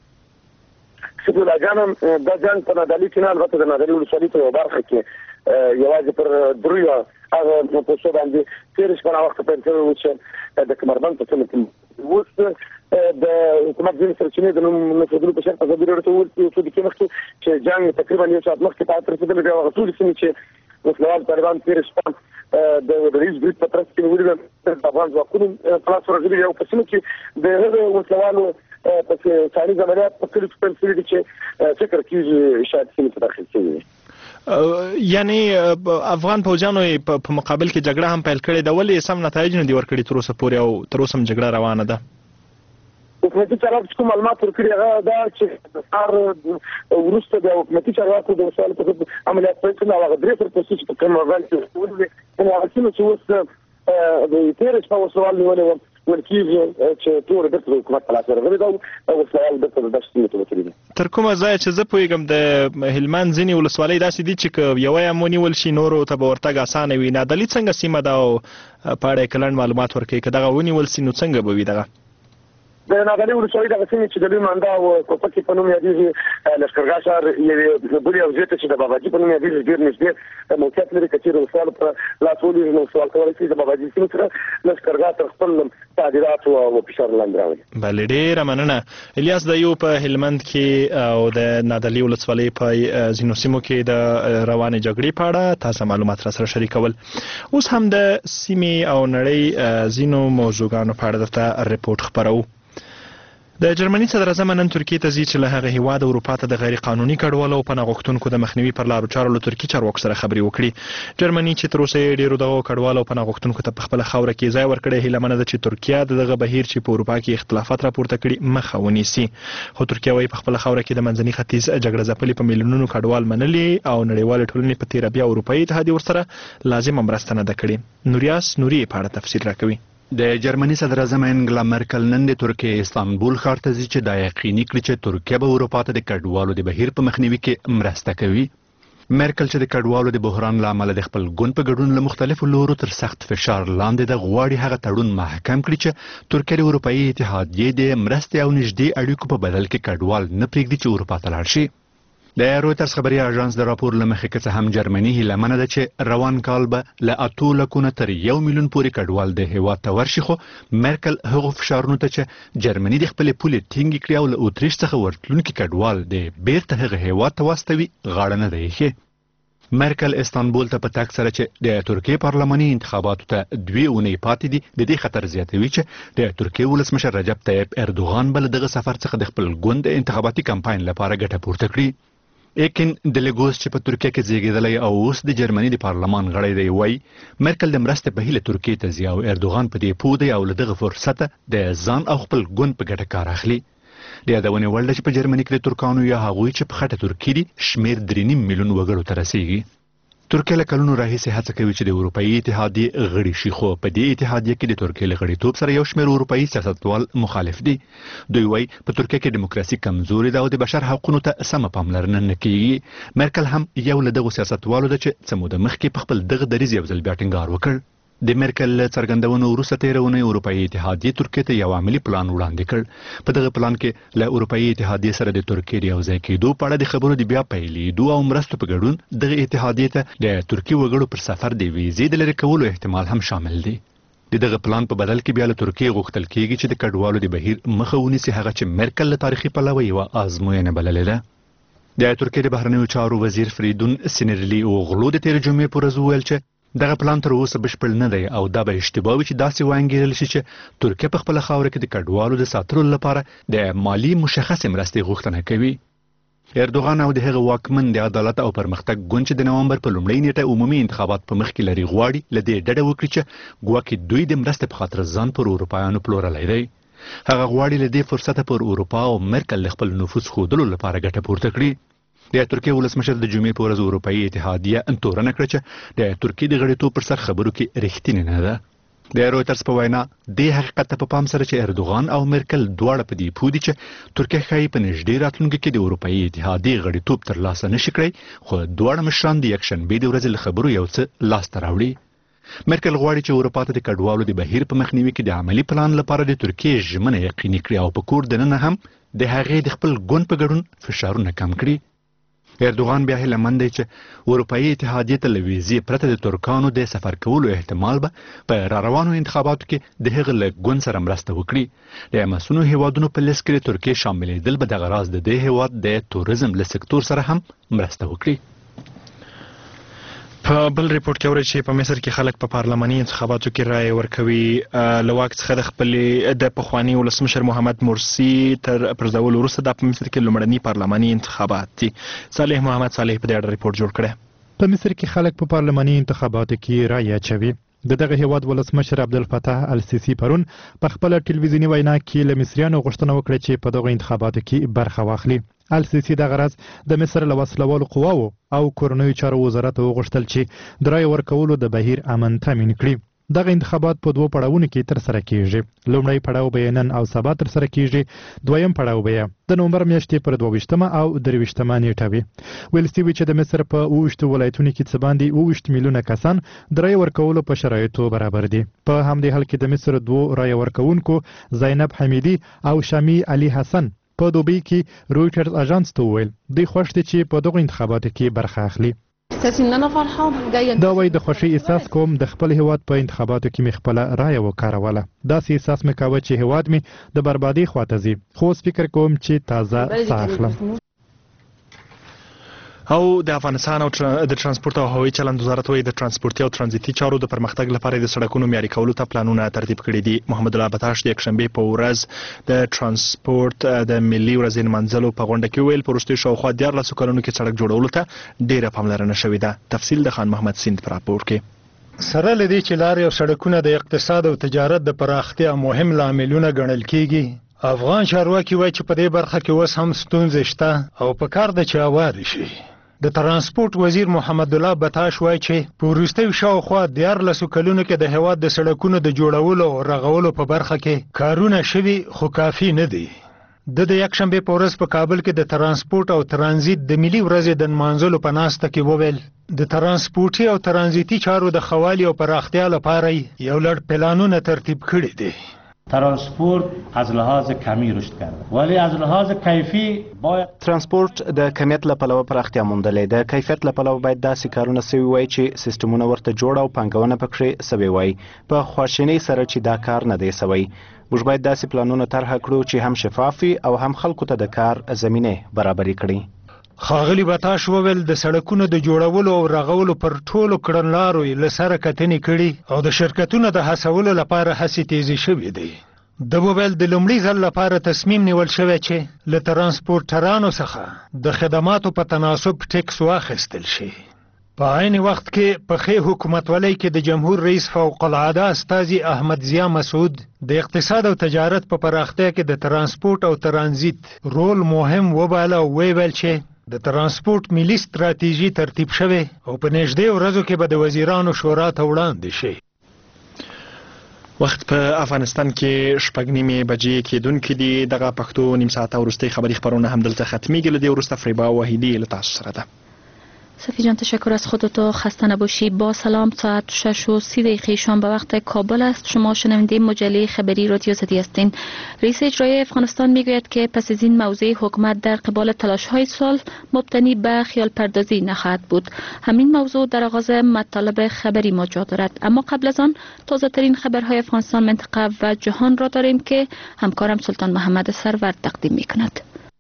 Speaker 16: شکر جانم دا جنگ په نادعلي کې نه البته د نادعلي ولسوالۍ په یوه برخه کې یوازې پر دریو هغه په څه باندې تېره شپه وخت پیل شوی و چې د کمربند په سیمه کې اوس د حکومت ځینې سرچینې د نوم نښودلو په شرط ازادي راډیو ته وویل څو دقیقې مخکې چې جنګ تقریبا یو ساعت مخکې پای ته رسېدلی دی او هغه ټولې سیمې چې وسلوال طالبان تېره شپه د ودریز برید په ترڅ کې نیولي د افغان ځواکونو په لاس ورغلي او په سیمه کې د هغه وسلوالو په څاري عملیات په کلیو کې پیل شوي دي چې فکر کېږي شاید سیمې ته داخل شوي وي.
Speaker 1: یعنی افغان پوځیانو په مقابل کې جګړه هم پیل کړې ده، ولې سم نتایج نه دي ورکړي تر اوسه پورې او تر اوسه هم جګړه روانه ده؟
Speaker 16: حکومتي چارواکو چې کوم معلومات ورکړي هغه دا چې د سهار وروسته د حکومتي چارواکو د وسایلو په ضد عملیات پیل کړي او هغه درې سرپوستي چې په کمربند کې ولولې هغه سیمه چې اوس د تېرې شپه وسلوال نیولې وه ویل کېږي چې ټول بیرته د حکومت په لاس ورغلي ده او وسلوال بیرته د دښتې سیمې ته وتلي دي.
Speaker 1: تر کومه ځایه چې زه پوهېږم د هلمند ځینې ولسوالۍ داسې دي چې که یوه یې هم ونیول شي نورو ته به ورتګ اسانه وي. نادعلي څنګه سیمه ده او په اړه یې که لنډ معلومات ورکوي که دغه ونیول شي نو څنګه به وي دغه؟
Speaker 16: د نادعلي ولسوالۍ دغه سیمې چې د لوی مانده او کوپکې په نوم یادېږي لښکرګاه ښار یوې بلې حوزې ته چې د باباجي په نوم یادېږي ډېر نږدې موقعیت لري. که چېرې وسوال په لاس ولري نو سوال کولی شي د باباجي سیمې څخه لښکرګاه تر خپل تعدیلاتو او فشار لاندې راولي.
Speaker 1: بلې ډېره مننه. الیاس د یو په هلمند کې او د نادعلي ولسوالۍ په ځینو سیمو کې د روانې جګړې په اړه تازه معلومات را سره شریکول. اوس هم د سیمې او نړۍ ځینو موضوعګانو په اړه درته رپورټ خپروو. د جرمني صدر اعظم نن ترکیې ته ځي چې له هغه هیواد اروپا ته د غیر قانوني کډوالو او پناه غوښتونکو د مخنیوي پر لارو چارو له ترکي چارواکو سره خبرې وکړي. جرمني چې تر اوسه یې ډېرو دغو کډوالو او پناه غوښتونکو ته په خپله خاوره کې ځای ورکړی، هیله منه ده چې ترکیه د دغه بهیر چې په اروپا کې اختلافات راپورته کړي مخه ونیسي. خو ترکیه وایي په خپله خاوره کې د منځني ختیځ جګړه ځپلي په میلیونونو کډوال منلي او نړیوالې ټولنې په تېره بیا اروپایي اتحادیې ورسره لازمه مرسته نه ده کړې. نوریاس نوري په اړه تفصیل راکوي.
Speaker 12: د جرمني صدر اعظم انګلا مرکل نن د ترکیې استانبول ښار ته ځي چې دا یقیني کړي چې ترکیه به اروپا ته د کډوالو د بهیر په مخنیوي کې مرسته کوي. مرکل چې د کډوالو د بحران له امله د خپل ګوند په ګډون له مختلفو لورو تر سخت فشار لاندې د غواړي هغه تړون محکم کړي چې ترکیه د اروپایي اتحادیې د مرستې او نږدې اړیکو په بدل کې کډوال نه پرېږدي چې اروپا ته لاړ شي. د رویټرز خبري اژانس د راپور له مخې که څه هم جرمني هیله منه ده چې روان کال به له اتو لکو نه تر یو میلیون پورې کډوال د هیواد ته ورشي، خو مرکل هغو فشارونو ته چې جرمني د خپلې پولې ټینګې کړي او له اتریش څخه ورتلونکي کډوال د بیرته هغه هیواد ته واستوي غاړه نه ده ایښې. مرکل استانبول ته په تګ سره چې د ترکیې پارلماني انتخاباتو ته دوې اونۍ پاتې دي د دې خطر زیاتوي چې د ترکیې ولسمشر رجب طیب اردوغان به له دغه سفر څخه د خپل ګوند د انتخاباتي کمپاین لپاره ګټه پورته کړي. ایکن دلګوس چې په ترکیه کې زیږیدلی او اوس د جرمني د پارلمان غړی دی وایي مرکل د مرستې په هیله ترکیې ته ځي او اردوغان په دې پوه دی او له دغه فرصته د ځان او خپل ګوند په ګټه کار اخلي. د یادونې وړ ده چې په جرمني کې د ترکانو یا هغوی چې په خټه ترکي دي شمېر درې نیم میلیون وګړو ته رسیږي. ترکیه له کلونو راهیسې هڅه کوي چې د اروپایي اتحادیې غړي شي، خو په دې اتحادیه کې د ترکیې له غړیتوب سره یو شمېر اروپایي سیاستوال مخالف دي. دوی وایي په ترکیه کې دیموکراسي کمزورې ده او د بشر حقونو ته سمه پاملرنه نه کیږي. مرکل هم یو له دغو سیاستوالو ده چې څه موده مخکې په خپل دغه دریځ یو ځل بیا ټینګار وکړ. د مرکل له څرګندونو وروسته تېره اونۍ اروپایي اتحادیې ترکیې ته یو عملي پلان وړاندې کړ. په دغه پلان کې له اروپایي اتحادیې سره د ترکیې د یوځای کېدو په اړه د خبرو د بیا پیلېدو او مرستو په ګډون دغه اتحادیې ته د ترکي وګړو پر سفر د ویزې د لرې کولو احتمال هم شامل دی. د دغه پلان په بدل کې بیا له ترکیې غوښتل کېږي چې د کډوالو د بهیر مخه ونیسي، هغه چې مرکل له تاریخي پلوه یوه ازموینه بللې ده. د ترکیې د بهرنیو چارو وزیر فریدون سینرلي اوغلو د تېرې جمعې په ورځ وویل چې دغه پلان تر اوسه بشپړ نه دی او دا به اشتباه وي چې داسې وانګېرل شي چې ترکیه په خپله خاوره کې د کډوالو د ساتلو لپاره د مالي مشخصې مرستې غوښتنه کوي. اردوغان او د هغه واکمن د عدالت او پرمختګ ګوند چې د نومبر په لومړۍ نیټه عمومي انتخابات په مخ کې لري غواړي له دې ډډه وکړي چې ګواکې دوی د مرستې په خاطر ځان پر اروپایانو پلورلی دی. هغه غواړي له دې فرصته پر اروپا او مرکل له خپل نفوذ ښودلو لپاره ګټه پورته کړي. د ترکیې ولسمشر د جمعې په ورځ اروپایي اتحادیه تورنه کړه چې د ترکیې د غړیتوب پر سر خبرو کې رښتینې نه ده. د رویټرز په وینا دې حقیقت ته په پام سره چې اردوغان او مرکل دواړه په دې پوه دي چې ترکیه ښایي په نږدې راتلونکي کې د اروپایي اتحادیې غړیتوب ترلاسه نه شي کړی، خو دواړه مشران د یکشنبې د ورځې له خبرو یو څه لاسته راوړي. مرکل غواړي چې اروپا ته د کډوالو د بهیر په مخنیوي کې د عملي پلان لپاره د ترکیې ژمنه یقیني کړي او په کور دننه هم د هغې د خپل ګوند په ګډون فشارونه کم کړي. اردوغان بیا هیله مند دی چې اروپایي اتحادیې ته له ویزې پرته د ترکانو د سفر کولو احتمال به په راروانو انتخاباتو کې د هغه له ګوند سره مرسته وکړي. د مسونو هیوادونو په لیست کې د ترکیې شاملېدل به دغه راز د دې هیواد د تورزم له سکتور سره هم مرسته وکړي.
Speaker 1: په بل ریپورت کې اوري چې په مصر کې خلک په پارلماني انتخاباتو کې رائے ورکوي. له واک څخه د خپلې د پخواني ولسمشر محمد مرسي تر پرځولو وروسته د په مصر کې لومړني پارلماني انتخابات دي. صالح محمد صالح په دې اړه ریپورت جوړ کړی.
Speaker 2: په مصر کې خلک په پارلماني انتخاباتو کې رائے اچوي. د دغه هیواد ولسمشر عبدالفتاح السیسی پرون په خپل ټلویزیوني وینا کې له مصریانو غوښتنه وکړه چې په دغه انتخاباتو کې برخه واخلي. السیسی دغه راز د مصر له وسلوالو قواو او کورنیو چارو وزارت وغوښتل چې د رایې ورکولو د بهیر امن تامین کړي. دغه انتخابات په دوه پړاوونو کې ترسره کیږي. لومړی پړاو به نن او سبا ترسره کیږي، دویم پړاو به د نومبر میاشتې پر دوه ویشتمه او درې ویشتمه نیټه وي. ویل شوي چې د مصر په اووه ویشتو ولایتونو کې څه باندې اووه ویشت میلیونه کسان د رایې ورکولو په شرایطو برابر دي. په همدې حال کې د مصر دوه رایې ورکوونکو زینب حمیدي او شامی علي حسن په دوبۍ کې رویټرز اژانس ته وویل دوی خوښ دي چې په دغو انتخاباتو کې برخه اخلي. دا وایي د خوښۍ احساس کوم، د خپل هیواد په انتخاباتو کې مې خپله رایه وکاروله. داسې احساس مې کاوه چې هیواد مې د بربادۍ خواته ځي، خو اوس فکر کوم چې تازه ساه اخلم.
Speaker 1: او د افغانستان او د ترانسپورت او هوایي چلند وزارت وایي د ترانسپورتي او ترانزیتي چارو د پرمختګ لپاره د سړکونو معیاري کولو ته پلانونه ترتیب کړي دي. محمد الله بتاش د یکشنبې په ورځ د ترانسپورت د ملي ورځې نمانځلو په غونډه کې ویل په وروستیو شاوخوا دیارلسو کلونو کې سړک جوړولو ته ډېره پاملرنه شوې ده. تفصیل د خان محمد سیند په راپور کې.
Speaker 17: سره له دې چې لارې او سړکونه د اقتصاد او تجارت د پراختیا مهم لاملونه ګڼل کیږي، افغان چارواکي وایي چې په دې برخه کې اوس هم ستونزې شته او په کار ده چې هوارې شي. د ترانسپورت وزیر محمد الله بتاش وایي چې په وروستیو شاوخوا دیارلسو کلونو کې د هیواد د سړکونو د جوړولو او رغولو په برخه کې کارونه شوي خو کافي نه دي. د د یکشنبې په ورځ په کابل کې د ترانسپورت او ترانزیت د ملي ورځې د نمانځلو په ناسته کې وویل د ترانسپورتي او ترانزیتي چارو د ښه او پراختیا لپاره یو لړ پلانونه ترتیب کړي دي.
Speaker 18: ترانسپورت از لحاظ کمی رشد کرده ولی از لحاظ کیفی باید
Speaker 9: ترانسپورت د کمیت له پلوه پراختیا موندلې ده. کیفیت له پلوه باید داسې کارونه سوي وای چې سیستمونه ورته جوړ او پانګونه پکې سوي وای. په خواشینۍ سره چې دا کار نه دی سوی. موږ باید داسې پلانونه طرحه کړو چې هم شفافي او هم خلکو ته د کار زمینه برابرې کړي.
Speaker 17: ښاغلي بتاش وویل د سړکونو د جوړولو او رغولو پر ټولو کړنلارو یې له سره کتنې کړي او د شرکتونو د هڅولو لپاره هڅې تیزې شوې دي. د موبایل د لومړي ځل لپاره تصمیم نیول شوی چې له ترانسپورټرانو څخه د خدماتو په تناسب ټیکس واخیستل شي. په عین وخت کې په ښې حکومتولۍ کې د جمهور رئیس فوق العاده استاذي احمد ضیا مسعود د اقتصاد او تجارت په پراختیا کې د ترانسپورټ او ترانزیت رول مهم وباله او ویل چې د ترانسپورټ ملي ستراتیژي ترتیب شوه او په نږدې ورځو کې به د وزیرانو شورا ته وړاندې شي.
Speaker 1: وخت په افغانستان کې شپږ نیمې بجې کېدونکې دي. دغه پښتو نیم ساعته وروستۍ خبري خبرونه هم دلته ختمیږي. له دې وروسته فریبا وحیدی له تاسو سره ده.
Speaker 19: صفی جان تشکر از خودت و خسته نباشی. با سلام، ساعت شش و سی دقیقه شام به وقت کابل است. شما شنونده مجله خبری رادیو زدی هستین. رئیس اجرایی افغانستان میگوید که پس از این موضع حکومت در قبال تلاش های سال مبتنی به خیال پردازی نخواهد بود. همین موضوع در آغاز مطالب خبری ما جا دارد، اما قبل از آن تازه ترین خبرهای افغانستان، منطقه و جهان را داریم که همکارم سلطان محمد سرور تقدیم میکند.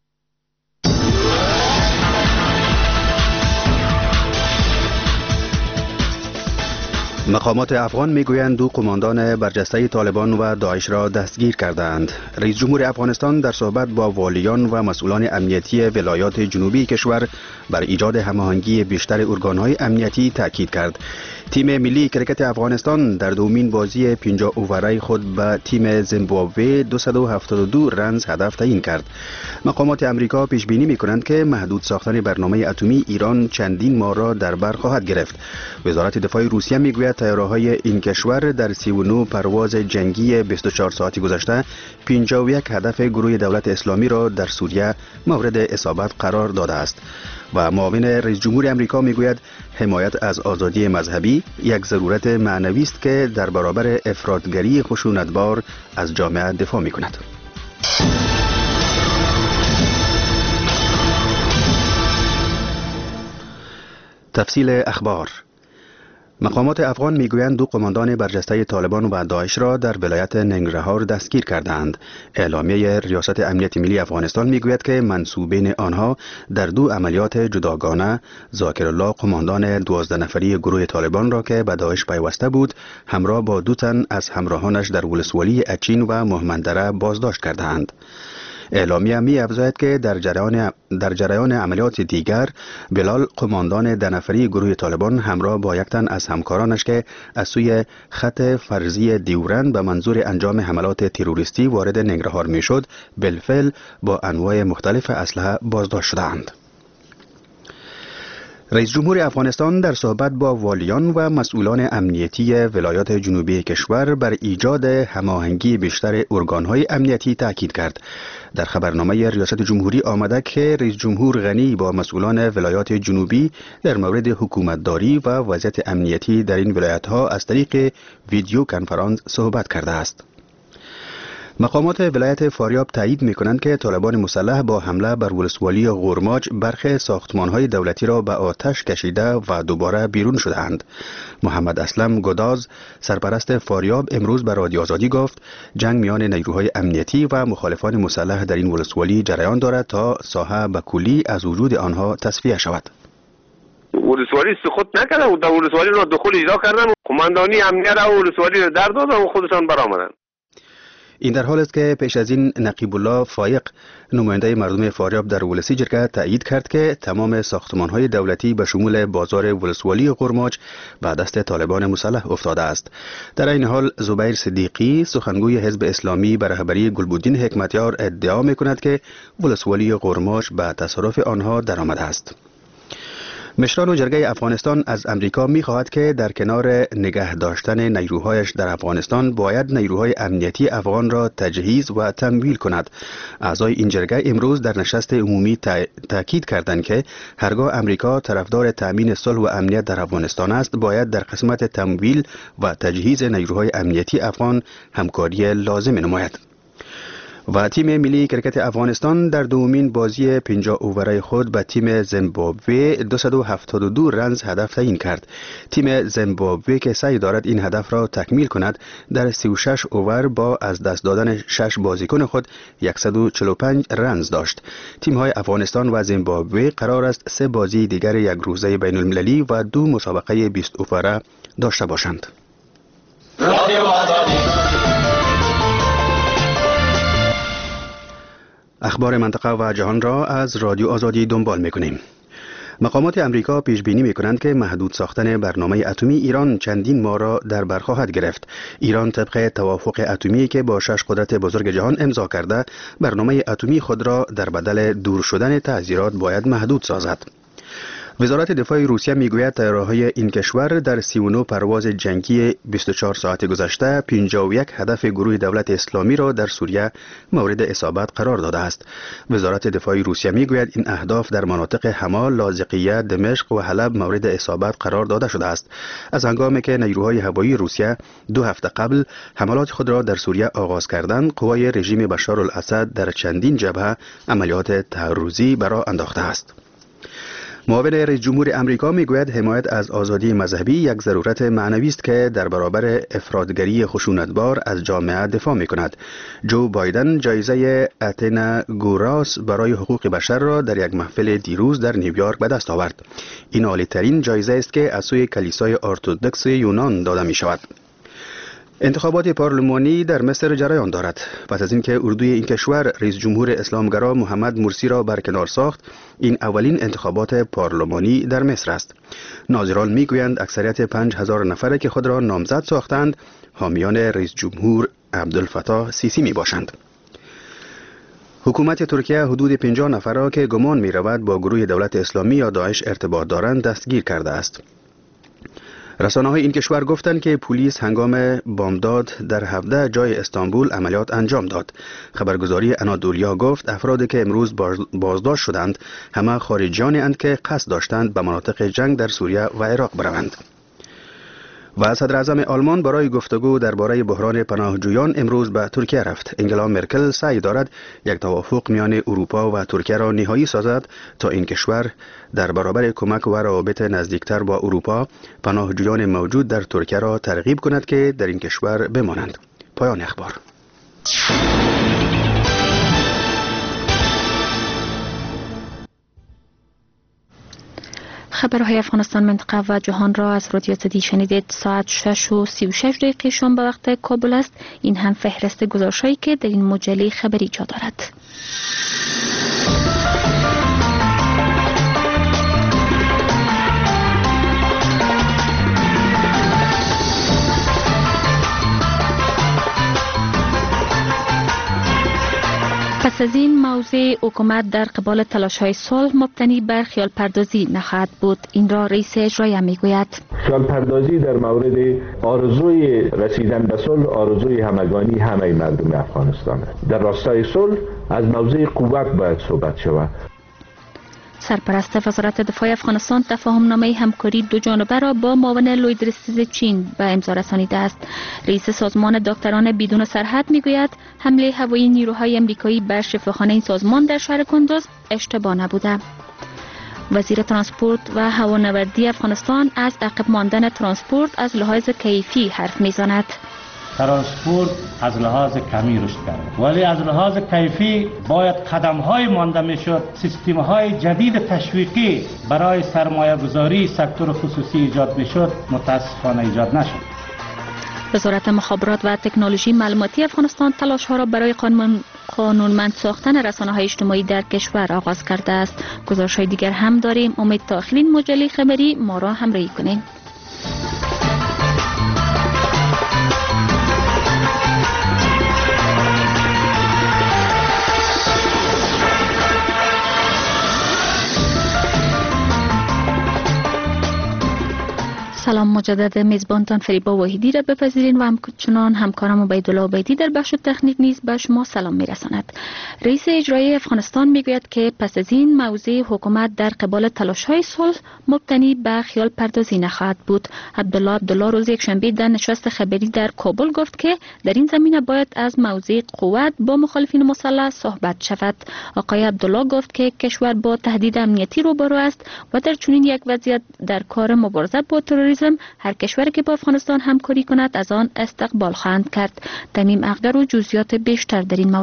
Speaker 20: مقامات افغان میگویند دو قماندان برجسته طالبان و داعش را دستگیر کردند. رئیس جمهور افغانستان در صحبت با والیان و مسئولان امنیتی ولایات جنوبی کشور بر ایجاد هماهنگی بیشتر ارگان‌های امنیتی تاکید کرد. تیم ملی کرکت افغانستان در دومین بازی پنجاه اووره خود به تیم زیمبابوه دویست و هفتاد و دو رنز هدف تعیین کرد. مقامات امریکا پیش بینی می‌کنند که محدود ساختن برنامه اتمی ایران چندین ماه را در بر خواهد گرفت. وزارت دفاع روسیه میگوید طیاره‌های این کشور در سی و نه پرواز جنگی بیست و چهار ساعتی گذشته پنجاه و یک هدف گروه دولت اسلامی را در سوریه مورد اصابت قرار داده است. و معاون رئیس جمهور امریکا میگوید حمایت از آزادی مذهبی یک ضرورت معنوی است که در برابر افراطگری خشونتبار از جامعه دفاع میکند. تفصیل اخبار. مقامات افغان میگویند دو قماندان برجسته طالبان و داعش را در ولایت ننگرهار دستگیر کردند. اعلامیه ریاست امنیت ملی افغانستان میگوید که منسوبین آنها در دو عملیات جداگانه ذاکرالله قماندان دوازده نفری گروه طالبان را که به داعش پیوسته بود همراه با دو تن از همراهانش در ولسوالی اچین و مهمندره بازداشت کردند. اعلامیه می افزاید که در جریان در جریان عملیات دیگر بلال قماندان ده نفری گروه طالبان همراه با یک تن از همکارانش که از سوی خط فرضی دیورند به منظور انجام حملات تروریستی وارد ننگرهار میشد بالفعل با انواع مختلف اسلحه بازداشت شدند. رئیس جمهور افغانستان در صحبت با والیان و مسئولان امنیتی ولایات جنوبی کشور بر ایجاد هماهنگی بیشتر ارگان‌های امنیتی تاکید کرد. در خبرنامه ریاست جمهوری آمده که رئیس جمهور غنی با مسئولان ولایات جنوبی در مورد حکومتداری و وضعیت امنیتی در این ولایت‌ها از طریق ویدیو کنفرانس صحبت کرده است. مقامات ولایت فاریاب تایید می‌کنند که طالبان مسلح با حمله بر ولسوالی غورماج برخی ساختمان‌های دولتی را به آتش کشیده و دوباره بیرون شدند. محمد اسلم گداز سرپرست فاریاب امروز به رادیو آزادی گفت جنگ میان نیروهای امنیتی و مخالفان مسلح در این ولسوالی جریان دارد تا ساحه به کلی از وجود آنها تصفیه شود.
Speaker 3: ولسوالی سقوط نکرده و در ولسوالی را دخول اجرا کردن و قماندانی امنیت را ولسوالی را در دادن و خودشان برآمدند.
Speaker 20: این در حال است که پیش از این نقیب الله فایق نماینده مردم فاریاب در ولسی جرگه تایید کرد که تمام ساختمان‌های دولتی به شمول بازار ولسوالی غورماج به دست طالبان مسلح افتاده است. در این حال زبیر صدیقی سخنگوی حزب اسلامی به رهبری گلبودین حکمتیار ادعا می‌کند که ولسوالی غورماج به تصرف آنها درآمده است. مشران جرگه افغانستان از امریکا می‌خواهد که در کنار نگه داشتن نیروهایش در افغانستان باید نیروهای امنیتی افغان را تجهیز و تمویل کند. اعضای این جرگه امروز در نشست عمومی تاکید کردند که هرگاه امریکا طرفدار تأمین صلح و امنیت در افغانستان است باید در قسمت تمویل و تجهیز نیروهای امنیتی افغان همکاری لازم نماید. و تیم ملی کرکت افغانستان در دومین بازی پنجاه اووره خود به تیم زیمبابوه دویست و هفتاد و دو رنز هدف تعیین کرد. تیم زیمبابوه که سعی دارد این هدف را تکمیل کند در سی و شش اوور با از دست دادن شش بازیکن خود صد و چهل و پنج رنز داشت. تیم‌های افغانستان و زیمبابوه قرار است سه بازی دیگر یک روزه بین المللی و دو مسابقه بیست اووره داشته باشند. اخبار منطقه و جهان را از رادیو آزادی دنبال می‌کنیم. مقامات امریکا پیش بینی می‌کنند که محدود ساختن برنامه اتمی ایران چندین ماه را در بر خواهد گرفت. ایران طبق توافق اتمی که با شش قدرت بزرگ جهان امضا کرده، برنامه اتمی خود را در بدل دور شدن تعزیرات باید محدود سازد. وزارت دفاع روسیه میگوید طیاره‌های این کشور در سی و نه پرواز جنگی بیست و چهار ساعت گذشته پنجاه و یک هدف گروه دولت اسلامی را در سوریه مورد اصابت قرار داده است. وزارت دفاع روسیه میگوید این اهداف در مناطق حما، لاذقیه، دمشق و حلب مورد اصابت قرار داده شده است. از هنگامی که نیروهای هوایی روسیه دو هفته قبل حملات خود را در سوریه آغاز کردند، قوای رژیم بشار الاسد در چندین جبهه عملیات تحرزی برا انداخته است. معاون رئیس جمهور امریکا میگوید حمایت از آزادی مذهبی یک ضرورت معنوی است که در برابر افراطگری خشونتبار از جامعه دفاع میکند. جو بایدن جایزه اتنا گوراس برای حقوق بشر را در یک محفل دیروز در نیویورک به دست آورد. این عالی‌ترین جایزه است که از سوی کلیسای ارتدوکس یونان داده می شود. انتخابات پارلمانی در مصر جریان دارد. پس از اینکه اردوی این کشور رئیس جمهور اسلامگرا محمد مرسی را برکنار ساخت، این اولین انتخابات پارلمانی در مصر است. ناظران میگویند اکثریت پنج هزار نفره که خود را نامزد ساختند حامیان رئیس جمهور عبدالفتاح سیسی می باشند. حکومت ترکیه حدود پنجاه نفر را که گمان می رود با گروه دولت اسلامی یا داعش ارتباط دارند دستگیر کرده است. رسانه‌های این کشور گفتند که پلیس هنگام بامداد در هفده جای استانبول عملیات انجام داد. خبرگزاری انادولیا گفت افرادی که امروز بازداشت شدند همه خارجیانی اند که قصد داشتند به مناطق جنگ در سوریه و عراق بروند. و صدر اعظم آلمان برای گفتگو درباره بحران پناهجویان امروز به ترکیه رفت. انگلا مرکل سعی دارد یک توافق میان اروپا و ترکیه را نهایی سازد تا این کشور در برابر کمک و روابط نزدیکتر با اروپا پناهجویان موجود در ترکیه را ترغیب کند که در این کشور بمانند. پایان اخبار.
Speaker 19: خبرهای افغانستان، منطقه و جهان را از رادیو آزادی شنیدید. ساعت شش و سی و شش دقیقه شام به وقت کابل است. این هم فهرست گزارش‌هایی که در این مجله خبری جا دارد. پس از این موضع حکومت در قبال تلاش‌های صلح مبتنی بر خیال پردازی نخواهد بود. این را رئیس اجرایی میگوید.
Speaker 4: خیال پردازی در مورد آرزوی رسیدن به صلح آرزوی همگانی همه مردم افغانستان است. در راستای صلح از موضع قوت باید صحبت شود.
Speaker 19: سرپرست وزارت دفاع افغانستان تفاهمنامه همکاری دو جانبه را با معاون لویدرسیز چین به امضا رسانیده است. رئیس سازمان دکتران بدون سرحد میگوید حمله هوایی نیروهای امریکایی بر شفاخانه این سازمان در شهر کندوز اشتباه نبوده. وزیر ترانسپورت و هوانوردی افغانستان از عقب ماندن ترانسپورت از لحاظ کیفی حرف میزند.
Speaker 18: ترانسپورت از لحاظ کمی رشد کرد، ولی از لحاظ کیفی باید قدم های مانده میشد، سیستم های جدید تشویقی برای سرمایه گذاری سکتور خصوصی ایجاد میشد، متاسفانه ایجاد نشد.
Speaker 19: وزارت مخابرات و تکنولوژی معلوماتی افغانستان تلاش ها را برای قانون قانونمند ساختن رسانه‌های اجتماعی در کشور آغاز کرده است. گزارش های دیگر هم داریم. امید تا آخرین مجله خبری ما را همراهی کنید. سلام مجدد. میزبانتان فریبا واحدی را بپذیرین و همچنان همکارم عبیدالله عبیدی در بخش تکنیک نیز به شما سلام میرساند. رئیس اجرایی افغانستان میگوید که پس از این موضع حکومت در قبال تلاش‌های صلح مبتنی به خیال پردازی نخواهد بود. عبدالله عبدالله روز یکشنبه در نشست خبری در کابل گفت که در این زمینه باید از موضع قوت با مخالفین مسلح صحبت شود. آقای عبدالله گفت که کشور با تهدید امنیتی روبرو است و در چنین یک وضعیت در کار مبارزه با تروریسم هر کشوری که با افغانستان همکاری کند از آن استقبال خواهند کرد. تمیم اقدر و جزئیات بیشتر در این مورد.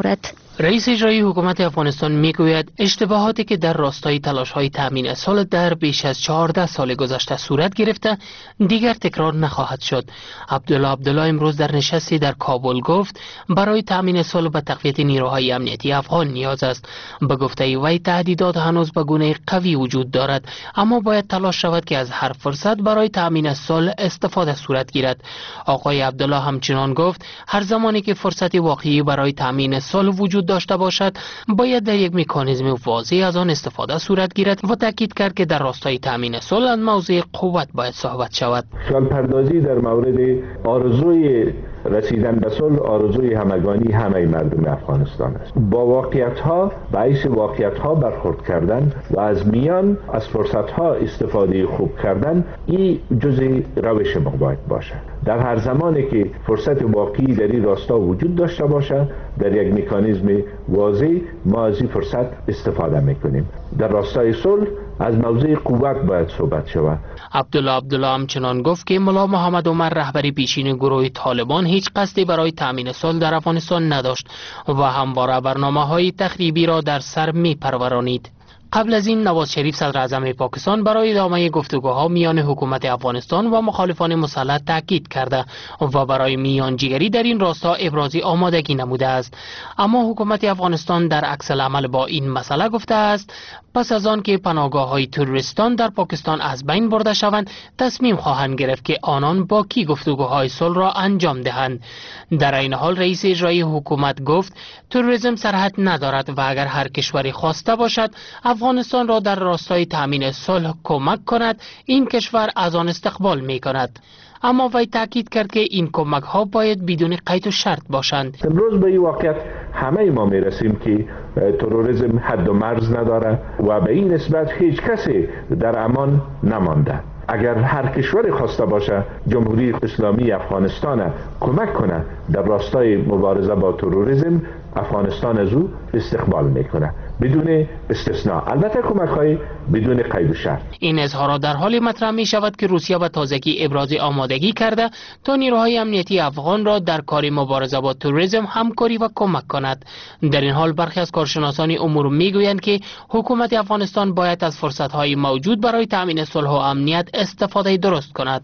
Speaker 21: رئیس اجرایی حکومت افغانستان میگوید اشتباهاتی که در راستای تلاش‌های تامین صلح در بیش از چهارده سال گذشته صورت گرفته دیگر تکرار نخواهد شد. عبدالله عبدالله امروز در نشستی در کابل گفت برای تامین صلح به تقویت نیروهای امنیتی افغان نیاز است. به گفته وی تهدیدات هنوز به گونه قوی وجود دارد، اما باید تلاش شود که از هر فرصت برای تامین صلح استفاده صورت گیرد. آقای عبدالله همچنان گفت هر زمانی که فرصت واقعی برای تامین صلح وجود داشته باشد باید در یک مکانیزم واضح از آن استفاده صورت گیرد و تاکید کرد که در راستای تامین صلح از موضوع قوت باید صحبت شود.
Speaker 4: خیال پردازی در مورد آرزوی رسیدن به صلح آرزوی همگانی همه مردم افغانستان است. با واقعیت ها باعث واقعیت ها برخورد کردن و از میان از فرصت ها استفاده خوب کردن این جزء روش ما باید باشد. در هر زمانی که فرصت واقعی در این راستا وجود داشته باشه در یک مکانیزم واضح ما از این فرصت استفاده میکنیم. در راستای صلح از موضوع قوت باید صحبت شود.
Speaker 21: عبدالله عبدالله همچنان گفت که ملا محمد عمر رهبری پیشین گروه طالبان هیچ قصدی برای تامین صلح در افغانستان نداشت و همواره برنامه‌های تخریبی را در سر می‌پرورانید. قبل از این نواز شریف صدر اعظم پاکستان برای ادامه گفتگوها میان حکومت افغانستان و مخالفان مسلح تاکید کرده و برای میانجیگری در این راستا ابراز آمادگی نموده است، اما حکومت افغانستان در عکس العمل با این مسئله گفته است پس از آن که پناهگاه‌های تروریستان در پاکستان از بین برده شوند تصمیم خواهند گرفت که آنان با کی گفتگوهای صلح را انجام دهند. در این حال رئیس اجرایی حکومت گفت تروریسم سرحد ندارد و اگر هر کشوری خواسته باشد افغانستان را در راستای تامین صلح کمک کند این کشور از آن استقبال می کند. اما وی تاکید کرد که این کمک ها باید بدون قید و شرط باشند.
Speaker 4: امروز به این واقعیت همه ما می رسیم که تروریسم حد و مرز نداره و به این نسبت هیچ کسی در امان نمانده. اگر هر کشوری خواسته باشه جمهوری اسلامی افغانستان کمک کنه در راستای مبارزه با تروریسم افغانستان از او استقبال میکنه بدون استثناء، البته کمک‌های بدون قید و شرط.
Speaker 21: این اظهارات در حالی مطرح می شود که روسیه به تازگی ابراز آمادگی کرده تا نیروهای امنیتی افغان را در کار مبارزه با تروریسم همکاری و کمک کند. در این حال برخی از کارشناسان امور میگویند که حکومت افغانستان باید از فرصت‌های موجود برای تامین صلح و امنیت استفاده درست کند.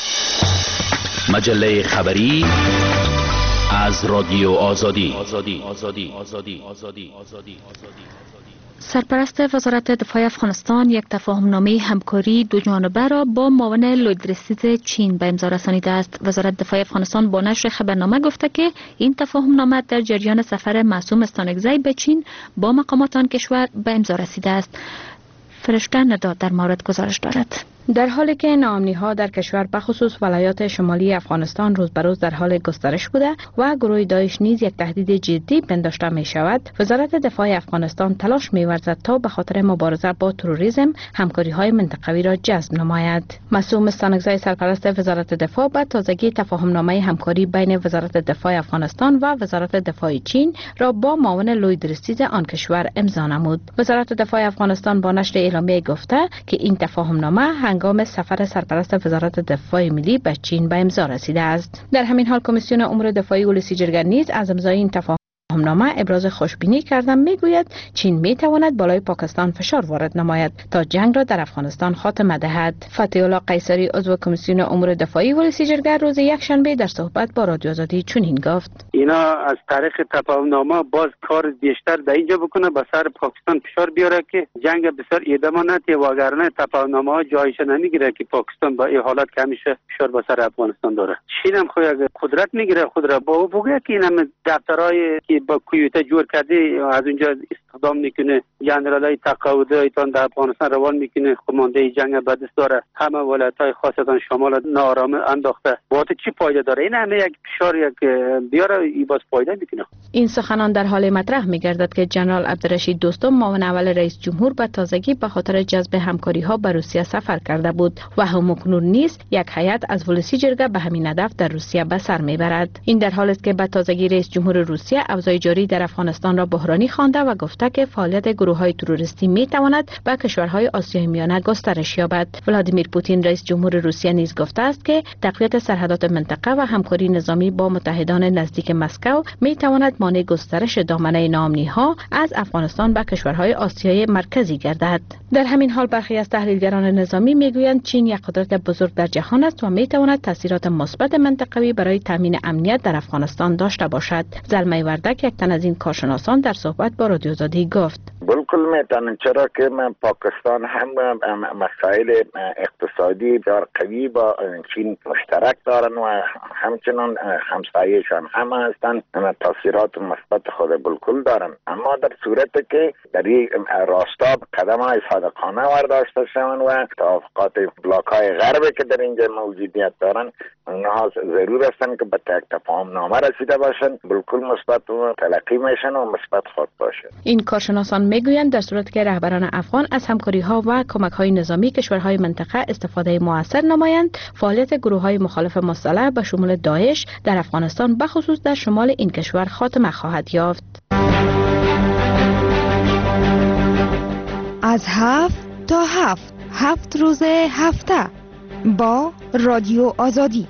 Speaker 22: مجله خبری از رادیو آزادی. آزادی آزادی آزادی آزادی آزادی
Speaker 19: سرپرست وزارت دفاع افغانستان یک تفاهمنامه همکاری دو جانبه را با معاون لویدرسیز چین به امضا رسانیده است. وزارت دفاع افغانستان با نشر خبرنامه گفته که این تفاهمنامه در جریان سفر معصوم استانکزی به چین با مقامات آن کشور به امضا رسیده است. فرشته ندا در مورد گزارش دارد.
Speaker 23: در حالی که ناامنی‌ها در کشور بخصوص ولایات شمالی افغانستان روز به روز در حال گسترش بوده و گروه داعش نیز یک تهدید جدی پنداشته می شود، وزارت دفاع افغانستان تلاش می ورزد تا به خاطر مبارزه با تروریسم همکاری‌های منطقوی را جذب نماید. معصوم استانکزی سرپرست وزارت دفاع به تازگی تفاهمنامه همکاری بین وزارت دفاع افغانستان و وزارت دفاع چین را با معاون لویدرسیز آن کشور امضا نمود. وزارت دفاع افغانستان با نشر اعلامیه گفته که این تفاهمنامه هنگام سفر سرپرست وزارت دفاع ملی به چین به امضا رسیده است. در همین حال کمیسیون امور دفاعی ولسی جرگه نیز از امضای این تفاهمنامه ابراز خوشبینی کرده میگوید چین میتواند بالای پاکستان فشار وارد نماید تا جنگ را در افغانستان خاتمه دهد. فتح الله قیصری عضو کمیسیون امور دفاعی ولسی جرگه روز یکشنبه در صحبت با رادیو آزادی چنین گفت:
Speaker 10: اینا از طریق تفاهمنامه باز کار بیشتر در اینجا بکنه به سر پاکستان فشار بیاره که جنگ بسیار ادامه نده، وگرنه تفاهمنامه ها جایش نمیگیره که پاکستان با این حالت که همیشه فشار به سر افغانستان داره. چین هم خو قدرت میگیره خود را با بگه که این دفترای که با کویتا جور کرده از اونجا استخدام میکنه، جنرالای تقاعد ایتان در افغانستان روان میکنه، کمانده جنگ به دست داره، همه ولایت‌های خاصتان شمال ناآرام انداخته. با تو چی فایده داره؟ این همه یک فشار یک بیاره ای باز فایده میکنه.
Speaker 23: این سخنان در حال مطرح میگردد که جنرال عبدالرشید دوستم معاون اول رئیس جمهور به تازگی به خاطر جذب همکاری‌ها به روسیه سفر کرده بود و همکنون نیز یک هیئت از ولسی جرگه به همین هدف در روسیه به سر میبرد. این در حالی است که به تازگی رئیس جمهور روسیه اوضاع جاری در افغانستان را بحرانی خوانده و گفته گفته که فعالیت گروه‌های تروریستی می‌تواند به کشورهای آسیای میانه گسترش یابد. ولادیمیر پوتین رئیس جمهور روسیه نیز گفته است که تقویت سرحدات منطقه و همکاری نظامی با متحدان نزدیک مسکو می‌تواند مانع گسترش دامنه ناامنی‌ها از افغانستان به کشورهای آسیای مرکزی گردد. در همین حال برخی از تحلیلگران نظامی میگویند چین یک قدرت بزرگ در جهان است و میتواند تاثیرات مثبت منطقوی برای تامین امنیت در افغانستان داشته باشد. زلمه وردک یک تن از این کارشناسان در صحبت با رادیو آزادی گفت:
Speaker 5: بالکل میتونن، چرا که پاکستان هم مسائل اقتصادی بسیار قوی با چین مشترک دارن و همچنان همسایه‌شان هم هستند، تاثیرات مثبت خود بالکل دارن. اما در صورتی که در این راستا قدم‌های صادقانه برداشته شوند و توافقات بلاک‌های غربی که در اینجا موجودیت دارن اونها ضرور هستند که به یک تفاهم نامه رسیده باشند، بالکل مثبت و تلقی میشن و مثبت خود باشه.
Speaker 23: این کارشناسان میگویند در صورتی که رهبران افغان از همکاری‌ها و کمک‌های نظامی کشورهای منطقه استفاده موثر نمایند، فعالیت گروه‌های مخالف مسلح به شمول داعش در افغانستان بخصوص در شمال این کشور خاتمه خواهد یافت.
Speaker 7: از هفت تا هفت هفت روز هفته با رادیو آزادی.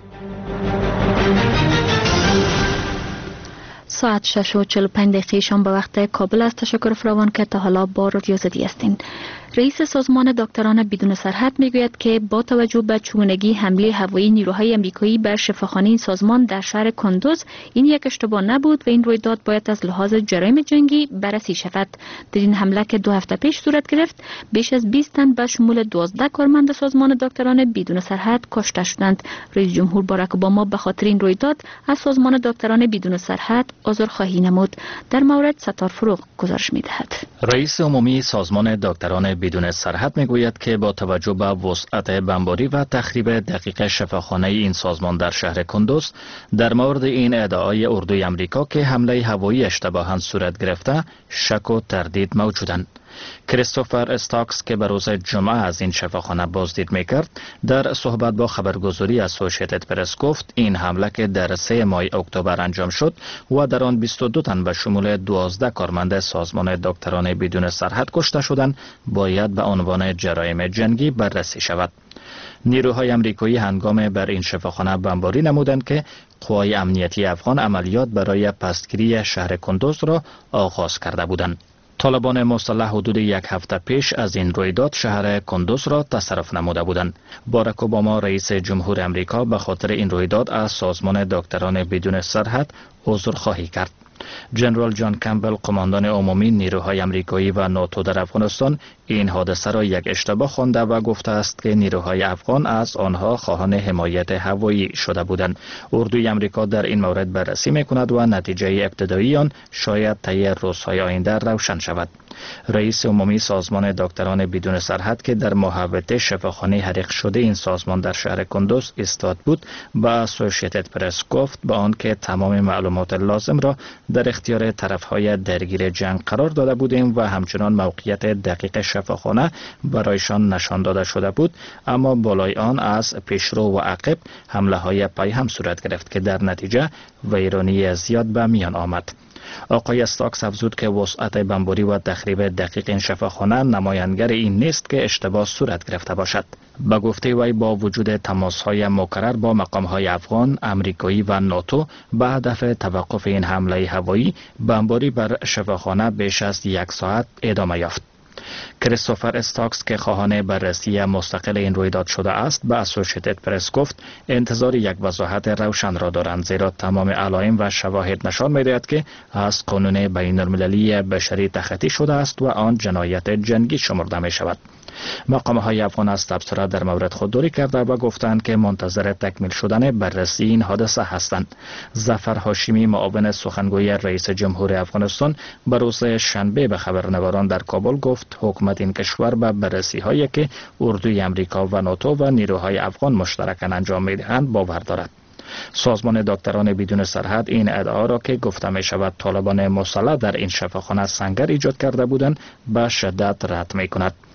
Speaker 19: ساعت شش و چهل و پنج دقیقه شام به وقت کابل است. تشکر فراوان که تا حالا با رادیو آزادی هستین. رئیس سازمان دکتران بدون سرحد میگوید که با توجه به چگونگی حمله هوایی نیروهای آمریکایی بر شفاخانه این سازمان در شهر کندوز، این یک اشتباه نبود و این رویداد باید از لحاظ جرایم جنگی بررسی شود. در این حمله که دو هفته پیش صورت گرفت، بیش از بیست تن به شمول دوازده کارمند سازمان دکتران بدون سرحد کشته شدند. رئیس جمهور باراک اوباما به خاطر این رویداد از سازمان دکتران بدون سرحد عذرخواهی نمود. در مورد ستار فروغ گزارش می‌دهد.
Speaker 11: رئیس عمومی سازمان دکتران بدون سرحد میگوید که با توجه به وسعت بمباری و تخریب دقیق شفاخانه این سازمان در شهر کندوز، در مورد این ادعای اردوی امریکا که حمله هوایی اشتباهاً صورت گرفته شک و تردید موجودند. کریستوفر استاکس که به روز جمعه از این شفاخانه بازدید میکرد، در صحبت با خبرگزاری اسوسییتد پرس گفت این حمله که در سه ماه اکتبر انجام شد و در آن بیست و دو تن به شمول دوازده کارمند سازمان دکتران بدون سرحد کشته شدند باید به عنوان جرایم جنگی بررسی شود. نیروهای آمریکایی هنگام بر این شفاخانه بمباری نمودند که قوای امنیتی افغان عملیات برای پستگیری شهر کندوز را آغاز کرده بودند. طالبان مسلح حدود یک هفته پیش از این رویداد شهر کندوز را تصرف نموده بودند. باراک اوباما رئیس جمهور امریکا به خاطر این رویداد از سازمان دکتران بدون سرحد عذرخواهی کرد. جنرال جان کمبل، قماندان عمومی نیروهای آمریکایی و ناتو در افغانستان، این حادثه را یک اشتباه خوانده و گفته است که نیروهای افغان از آنها خواهان حمایت هوایی شده بودند. اردوی آمریکا در این مورد بررسی می‌کند و نتیجه ابتدایی آن شاید طی روزهای آینده روشن شود. رئیس عمومی سازمان دکتران بدون سرحد که در محوطه شفاخانه حریق شده این سازمان در شهر کندوز ایستاد بود، با اسوسییتد پرس گفت با آنکه تمام معلومات لازم را در اختیار طرفهای درگیر جنگ قرار داده بودیم و همچنان موقعیت دقیق شفاخانه برایشان نشان داده شده بود، اما بالای آن از پیشرو و عقب حمله های پای هم صورت گرفت که در نتیجه ویرانی زیاد به میان آمد. آقای استاکس افزود که وسعت بمباری و تخریب دقیق این شفاخانه نمایانگر این نیست که اشتباه صورت گرفته باشد. به گفته وی با وجود تماس‌های مکرر با مقام‌های افغان، آمریکایی و ناتو به هدف توقف این حمله هوایی، بمباری بر شفاخانه بیش از یک ساعت ادامه یافت. کریستوفر استاکس که خواهان بررسی مستقل این رویداد شده است به اسوسییتد پرس گفت انتظار یک وضاحت روشن را دارند، زیرا تمام علائم و شواهد نشان می‌دهد که از قانون بین‌المللی بشری تخطی شده است و آن جنایت جنگی شمرده می شود. مقام‌های افغان از تبصره در مورد خودداری کرده و گفتند که منتظر تکمیل شدن بررسی این حادثه هستند. ظفر هاشمی، معاون سخنگوی رئیس جمهور افغانستان، به روز شنبه به خبرنگاران در کابل گفت حکومت این کشور به بررسی هایی که اردوی آمریکا و ناتو و نیروهای افغان مشترکاً انجام می‌دهند باور دارد. سازمان دکتران بدون سرحد این ادعا را که گفته می شود طالبان مسلح در این شفاخانه سنگر ایجاد کرده بودند به شدت رد می کند.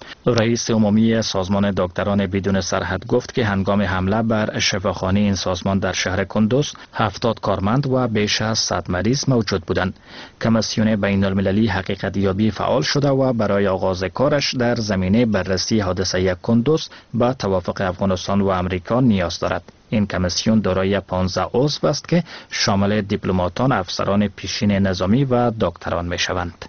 Speaker 11: رئیس عمومی سازمان دکتران بدون سرحد گفت که هنگام حمله بر شفاخانه این سازمان در شهر کندوز هفتاد کارمند و بیش از صد مریض موجود بودند. کمیسیون بین المللی حقیقت یابی فعال شده و برای آغاز کارش در زمینه بررسی حادثه کندوز با توافق افغانستان و امریکا نیاز دارد. این کمیسیون دارای پانزده عضو است که شامل دیپلماتان، افسران پیشین نظامی و دکتران می شوند.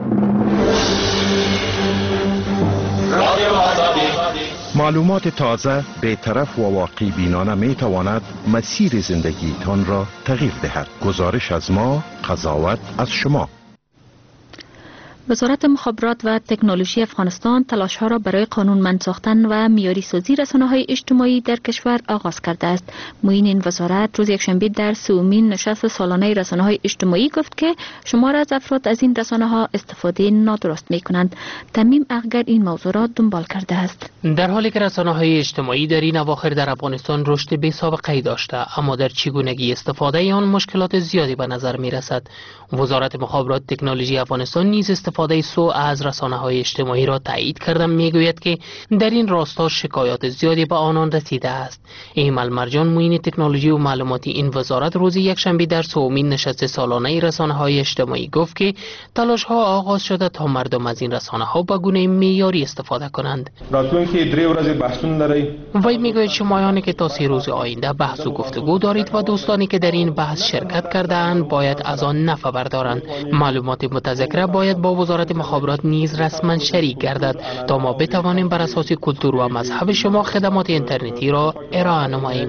Speaker 8: معلومات تازه، بی‌طرف و واقع بینانه می تواند مسیر زندگیتان را تغییر دهد. گزارش از ما، قضاوت از شما.
Speaker 19: وزارت مخابرات و تکنولوژی افغانستان تلاش ها را برای قانونمند ساختن و معیاری سازی رسانه های اجتماعی در کشور آغاز کرده است. معین این وزارت روز یکشنبه در سومین نشست سالانه رسانه های اجتماعی گفت که شمار از افراد از این رسانه ها استفاده نادرست می کنند. تمیم اغگر این موضوع را دنبال کرده است.
Speaker 21: در حالی که رسانه های اجتماعی در این اواخر در افغانستان رشد بی سابقه ای داشته، اما در چگونگی استفاده آن مشکلات زیادی به نظر می رسد. وزارت مخابرات تکنولوژی افغانستان نیز استفاده سوء از رسانه های اجتماعی را تایید کرده می گوید که در این راستا شکایات زیادی به آنان رسیده است. ایمل مرجان، معین تکنولوژی و معلوماتی این وزارت روز یکشنبه در سومین نشست سالانه رسانه های اجتماعی گفت که تلاش ها آغاز شده تا مردم از این رسانه ها به گونه معیاری استفاده کنند.
Speaker 6: راتلونکي درې ورځې بحثونه لري.
Speaker 21: وی میگوید شمایانی که تا سه روز آینده بحث و گفتگو دارید و دوستانی که در این بحث شرکت کرده اند باید از آن نفع بردارند. معلومات متذکره باید با وزارت مخابرات نیز رسما شریک گردد تا ما بتوانیم بر اساس کلتور و مذهب شما خدمات اینترنتی را ارائه نماییم.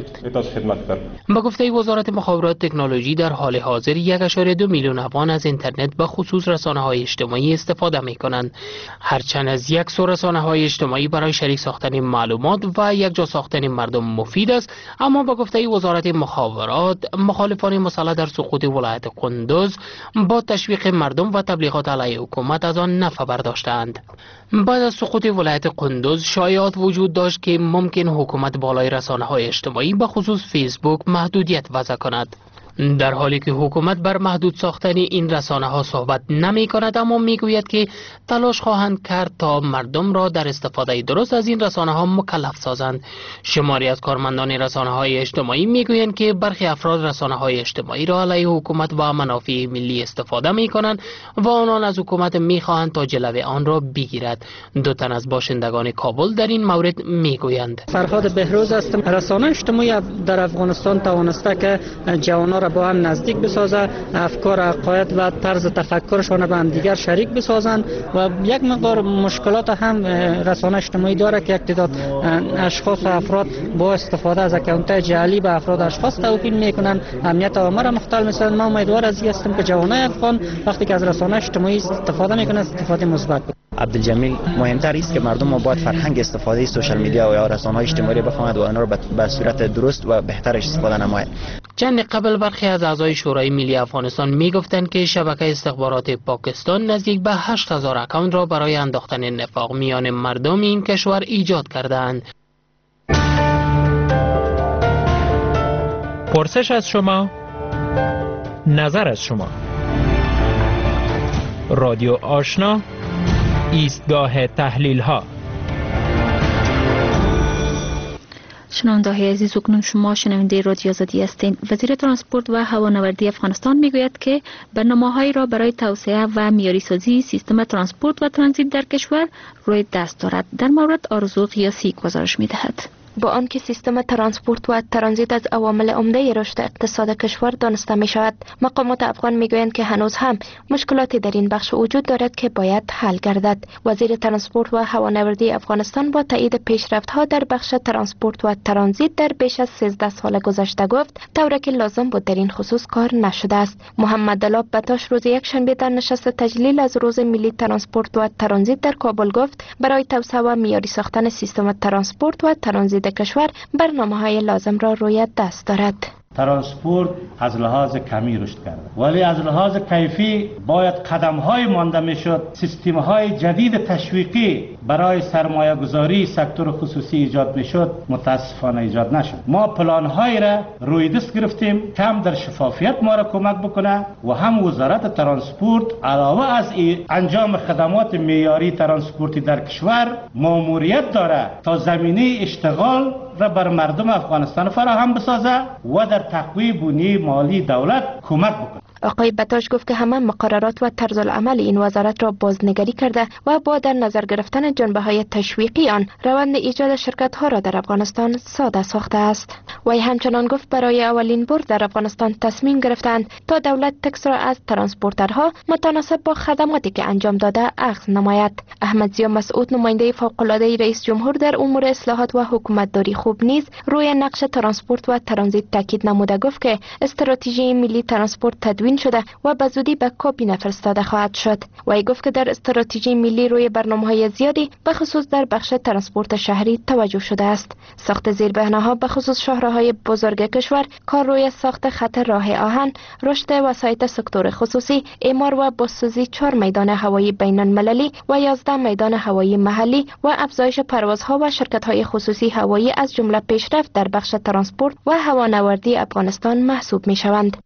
Speaker 21: با گفته وزارت مخابرات تکنولوژی در حال حاضر یک و دو میلیون افغان از اینترنت به خصوص رسانه های اجتماعی استفاده می کنند. هرچند از یک سو رسانه های اجتماعی برای شریک ساختن معلومات و یک جا ساختن مردم مفید است، اما با گفته وزارت مخابرات مخالفان مسلح در سقوط ولایت کندوز با تشویق مردم و تبلیغات علیه حکومت از آن نفع برداشتند. بعد از سقوط ولایت کندوز شایعات وجود داشت که ممکن حکومت بالای رسانه های اجتماعی به خصوص فیسبوک محدودیت وضع کند. در حالی که حکومت بر محدود ساختن این رسانه ها صحبت نمی کند، اما می گوید که تلاش خواهند کرد تا مردم را در استفاده درست از این رسانه ها مکلف سازند. شماری از کارمندان رسانه های اجتماعی می گویند که برخی افراد رسانه های اجتماعی را علیه حکومت و منافع ملی استفاده می کنند و آنان از حکومت می خواهند تا جلوه آن را بگیرد. دو تن از باشندگان کابل در این مورد می گویند.
Speaker 13: فرهاد بهروز هستم. رسانه اجتماعی در افغانستان توانسته که جوانان را با هم نزدیک بسازه، افکار، عقاید و طرز تفکرشان به هم دیگر شریک بسازند و یک مقدار مشکلات هم رسانه اجتماعی داره که یک تعداد اشخاص و افراد با استفاده از اکانت جعلی به افراد اشخاص توهین میکنن، امنیت عامه را مختل میسازن. ما امیدوار از این هستیم که جوانای افغان وقتی که از رسانه اجتماعی استفاده میکنن استفاده مثبت کنند.
Speaker 15: عبدالجمیل، مهمتر است که مردم ما باید فرهنگ استفاده سوشال میدیا و یا رسانه‌های اجتماعی بفهمند و آنها را به صورت درست و بهتر استفاده نمایند.
Speaker 21: چند قبل برخی از اعضای شورای ملی افغانستان میگفتند که شبکه استخبارات پاکستان نزدیک به هشت هزار اکانت را برای انداختن نفاق میان مردم این کشور ایجاد کردند.
Speaker 14: پرسش از شما، نظر از شما. رادیو آشنا، ایستگاه تحلیل ها.
Speaker 19: شنونده‌های عزیز، اکنون شما شنونده رادیو آزادی هستید. وزیر ترانسپورت و هوانوردی افغانستان میگوید که برنامه‌هایی را برای توسعه و معیاری سازی سیستم ترانسپورت و ترانزیت در کشور روی دست دارد. در مورد آرزو قیاسی گزارش می‌دهد.
Speaker 24: با آنکه سیستم ترانسپورت و ترانزیت از عوامل عمده رشد اقتصاد کشور دانسته می شود، مقامات افغان می گویند که هنوز هم مشکلاتی در این بخش وجود دارد که باید حل گردد. وزیر ترانسپورت و هوانوردی افغانستان با تایید پیشرفت‌ها در بخش ترانسپورت و ترانزیت در بیش از سیزده سال گذشته گفت طوری که لازم بود در این خصوص کار نشده است. محمد دلاب بتاش روز یکشنبه در نشست تجلیل از روز ملی ترانسپورت و ترانزیت در کابل گفت برای توسعه و معیاری ساختن سیستم ترانسپورت و ترانزیت کشور برنامه‌های لازم را روی دست دارد.
Speaker 18: ترانسپورت از لحاظ کمی رشد کرده، ولی از لحاظ کیفی باید قدم‌های مانده میشد. سیستم‌های جدید تشویقی برای سرمایه گذاری سکتور خصوصی ایجاد میشد متاسفانه ایجاد نشد. ما پلان های را روی دست گرفتیم که هم در شفافیت ما را کمک بکنه و هم وزارت ترانسپورت علاوه از انجام خدمات معیاری ترانسپورتی در کشور مأموریت داره تا زمینه اشتغال را بر مردم افغانستان فراهم بسازه و در تقویه بنیه مالی دولت کمک بکنه.
Speaker 24: آقای بتاش گفت که همه مقررات و طرز العمل این وزارت را بازنگری کرده و با در نظر گرفتن جنبه های تشویقی آن روند ایجاد شرکت ها را در افغانستان ساده ساخته است. وی همچنان گفت برای اولین بار در افغانستان تصمیم گرفتند تا دولت تکس را از ترانسپورترها متناسب با خدماتی که انجام داده اخذ نماید. احمد ضیا مسعود نماینده فوق العاده رئیس جمهور در امور اصلاحات و حکومتداری خوب نیز روی نقش ترانسپورت و ترانزیت تاکید نموده گفت که استراتژی ملی ترانسپورت تدوین شده و به زودی به کابینه فرستاده خواهد شد. وی گفت که در استراتژی ملی روی برنامه‌های زیادی به خصوص در بخش ترانسپورت شهری توجه شده است. ساخت زیربناها به خصوص شاهراهای بزرگ کشور، کار روی ساخت خط راه آهن، رشد وسایط سکتور خصوصی، اعمار و بازسازی چهار میدان هوایی بین المللی و یازده میدان هوایی محلی و افزایش پروازها و شرکت‌های خصوصی هوایی از جمله پیشرفت در بخش ترانسپورت و هوانوردی افغانستان محسوب می‌شوند.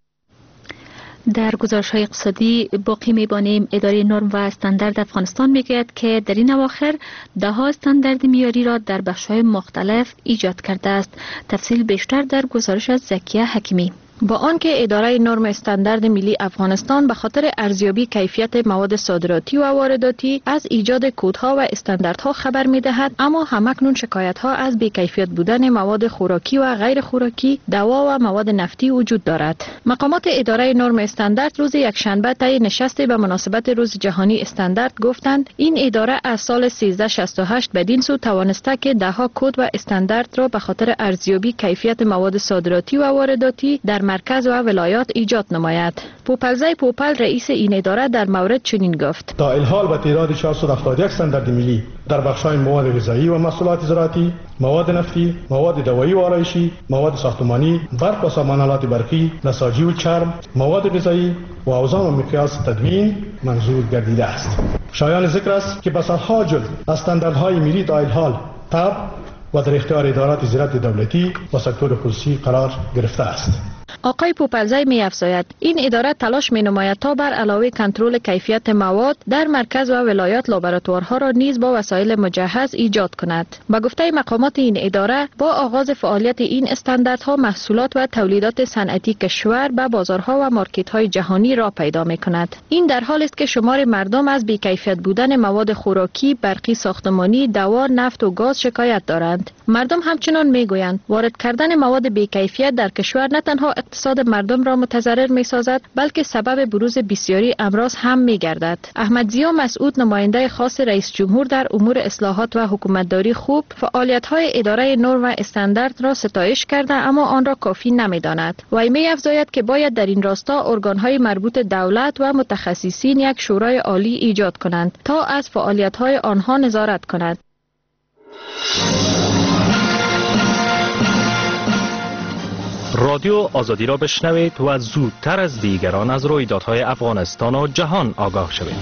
Speaker 19: در گزارش‌های اقتصادی باقی می‌بانیم اداره نرم و استاندارد افغانستان میگوید که در این اواخر ده ها استاندارد معیاری را در بخش‌های مختلف ایجاد کرده است. تفصیل بیشتر در گزارش از زکیه حکیمی. با آنکه اداره نرم استاندارد ملی افغانستان به خاطر ارزیابی کیفیت مواد صادراتی و وارداتی از ایجاد کدها و استانداردها خبر می‌دهد، اما همکنون شکایت‌ها از بی‌کیفیت بودن مواد خوراکی و غیر خوراکی، دوا و مواد نفتی وجود دارد. مقامات اداره نرم استاندارد روز یکشنبه طی نشستی به مناسبت روز جهانی استاندارد گفتند این اداره از سال سیزده شصت و هشت بدین سو توانسته که ده ها کد و استاندارد را به خاطر ارزیابی کیفیت مواد صادراتی و وارداتی در مرکز و ولایات ایجاد نماید. پوپلزای پوپل رئیس این اداره در مورد چنین گفت:
Speaker 2: تا الحال به تعداد چهارصد و هفتاد و یک استاندارد ملی در بخش‌های مواد غذایی و محصولات زراعتی، مواد نفتی، مواد دوایی و آرایشی، مواد ساختمانی، برق و سامانالات برقی، نساجی و چرم، مواد غذایی و اوزان و مقیاس تدوین منظور گردیده است. شایان ذکر است که به سالها جل استانداردهای ملی تا الحال تبع و در اختیار ادارات زراعت دولتی و سکتور خصوصی قرار گرفته است.
Speaker 23: آقای پوپلزای می افزاید این اداره تلاش می نماید تا بر علاوه کنترل کیفیت مواد در مرکز و ولایات لابراتوارها را نیز با وسایل مجهز ایجاد کند. با گفته مقامات این اداره با آغاز فعالیت این استانداردها محصولات و تولیدات صنعتی کشور به بازارها و مارکت‌های جهانی را پیدا می کند. این در حالی است که شمار مردم از بی‌کیفیت بودن مواد خوراکی، برقی، ساختمانی، دوا، نفت و گاز شکایت دارند. مردم همچنان می گویند وارد کردن مواد بی‌کیفیت در کشور نه تنها اقتصاد مردم را متضرر می سازد بلکه سبب بروز بسیاری امراض هم می گردد. احمد ضیا مسعود نماینده خاص رئیس جمهور در امور اصلاحات و حکومتداری خوب فعالیت های اداره نرم و استاندارد را ستایش کرده اما آن را کافی نمی داند. وی می افزاید که باید در این راستا ارگان های مربوط دولت و متخصصین یک شورای عالی ایجاد کنند تا از فعالیت های آنها نظارت کند.
Speaker 22: رادیو آزادی را بشنوید و زودتر از دیگران از رویدادهای افغانستان و جهان آگاه شوید.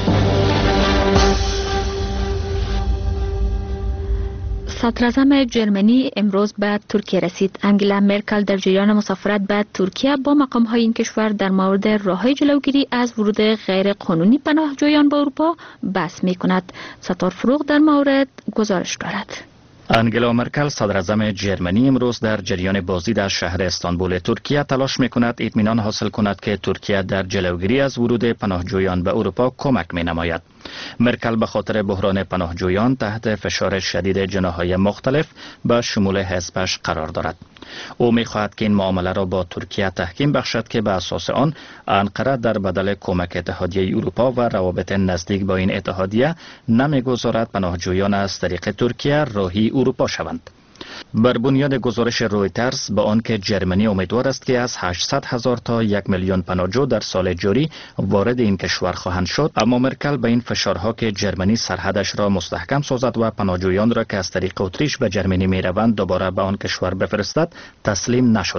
Speaker 19: صدراعظم جرمنی امروز به ترکیه رسید. انگلا مرکل در جریان مسافرت به ترکیه با مقام‌های این کشور در مورد راه‌های جلوگیری از ورود غیر قانونی پناهجویان به اروپا بحث می‌کند. ستار فروغ در مورد گزارش دارد.
Speaker 11: انگلا مرکل صدراعظم جرمنی امروز در جریان بازدید از شهر استانبول ترکیه تلاش می‌کند اطمینان حاصل کند که ترکیه در جلوگیری از ورود پناهجویان به اروپا کمک می‌نماید. مرکل به خاطر بحران پناهجویان تحت فشار شدید جناح‌های مختلف به شمول حزبش قرار دارد. او می‌خواهد که این معامله را با ترکیه تحکیم بخشد که به اساس آن انقره در بدل کمک اتحادیه اروپا و روابط نزدیک با این اتحادیه نمی‌گذارد پناهجویان از طریق ترکیه راهی اروپا شوند. بر بنیاد گزارش رویترز با آنکه جرمنی امیدوار است که از هشتصد هزار تا یک میلیون پناهجو در سال جاری وارد این کشور خواهند شد، اما مرکل به این فشارها که جرمنی سرحدش را مستحکم سازد و پناهجویان را که از طریق اتریش به جرمنی می روند دوباره به آن کشور بفرستد تسلیم نشده است.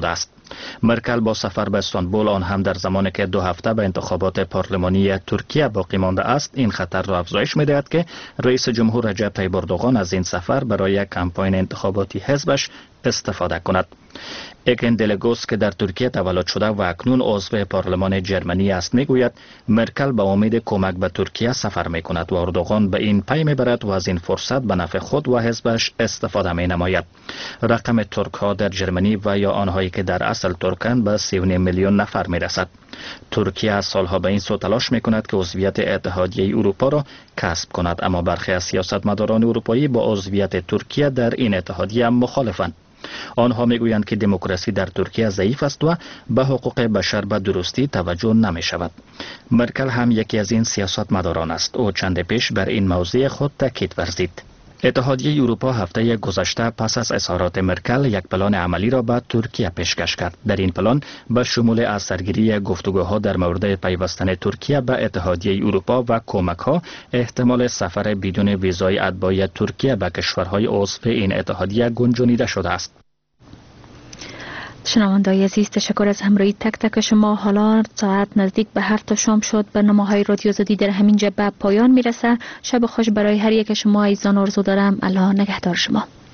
Speaker 11: مرکل با سفر به استانبول، آن هم در زمانی که دو هفته به انتخابات پارلمانی ترکیه باقی مانده است، این خطر را افزایش می‌دهد که رئیس جمهور رجب طیب اردوغان از این سفر برای کمپاین انتخاباتی حزبش استفاده کند. اکن دلگوس که در ترکیه تولد شده و اکنون عضو پارلمان جرمنی است میگوید مرکل به امید کمک به ترکیه سفر می کند و اردوغان به این پی می برد و از این فرصت به نفع خود و حزبش استفاده می نماید. رقم ترک ها در جرمنی و یا آنهایی که در اصل ترکند به سی و نیم میلیون نفر می رسد. ترکیه از سالها به این سو تلاش می کند که عضویت اتحادیه اروپا را کسب کند، اما برخی از سیاستمداران اروپایی با عضویت ترکیه در این اتحادیه مخالفند. آنها میگویند که دموکراسی در ترکیه ضعیف است و به حقوق بشر به درستی توجه نمی شود. مرکل هم یکی از این سیاستمداران است. او چند پیش بر این موضوع خود تاکید ورزید. اتحادیه اروپا هفته گذشته پس از اظهارات مرکل یک پلان عملی را به ترکیه پیشکش کرد. در این پلان به شمول از سرگیری گفتگوها در مورد پیوستن ترکیه به اتحادیه اروپا و کمک‌ها، احتمال سفر بدون ویزای اتباعی ترکیه به کشورهای عضو این اتحادیه گنجانیده شده است.
Speaker 19: شنوندگان عزیز، تشکر از همراهی تک تک شما. حالا ساعت نزدیک به هفت تا شام شد. برنامه‌های رادیو آزادی در همین جا به پایان میرسه. شب خوش برای هر یک شما عزیزان آرزو دارم. الله نگهدار شما.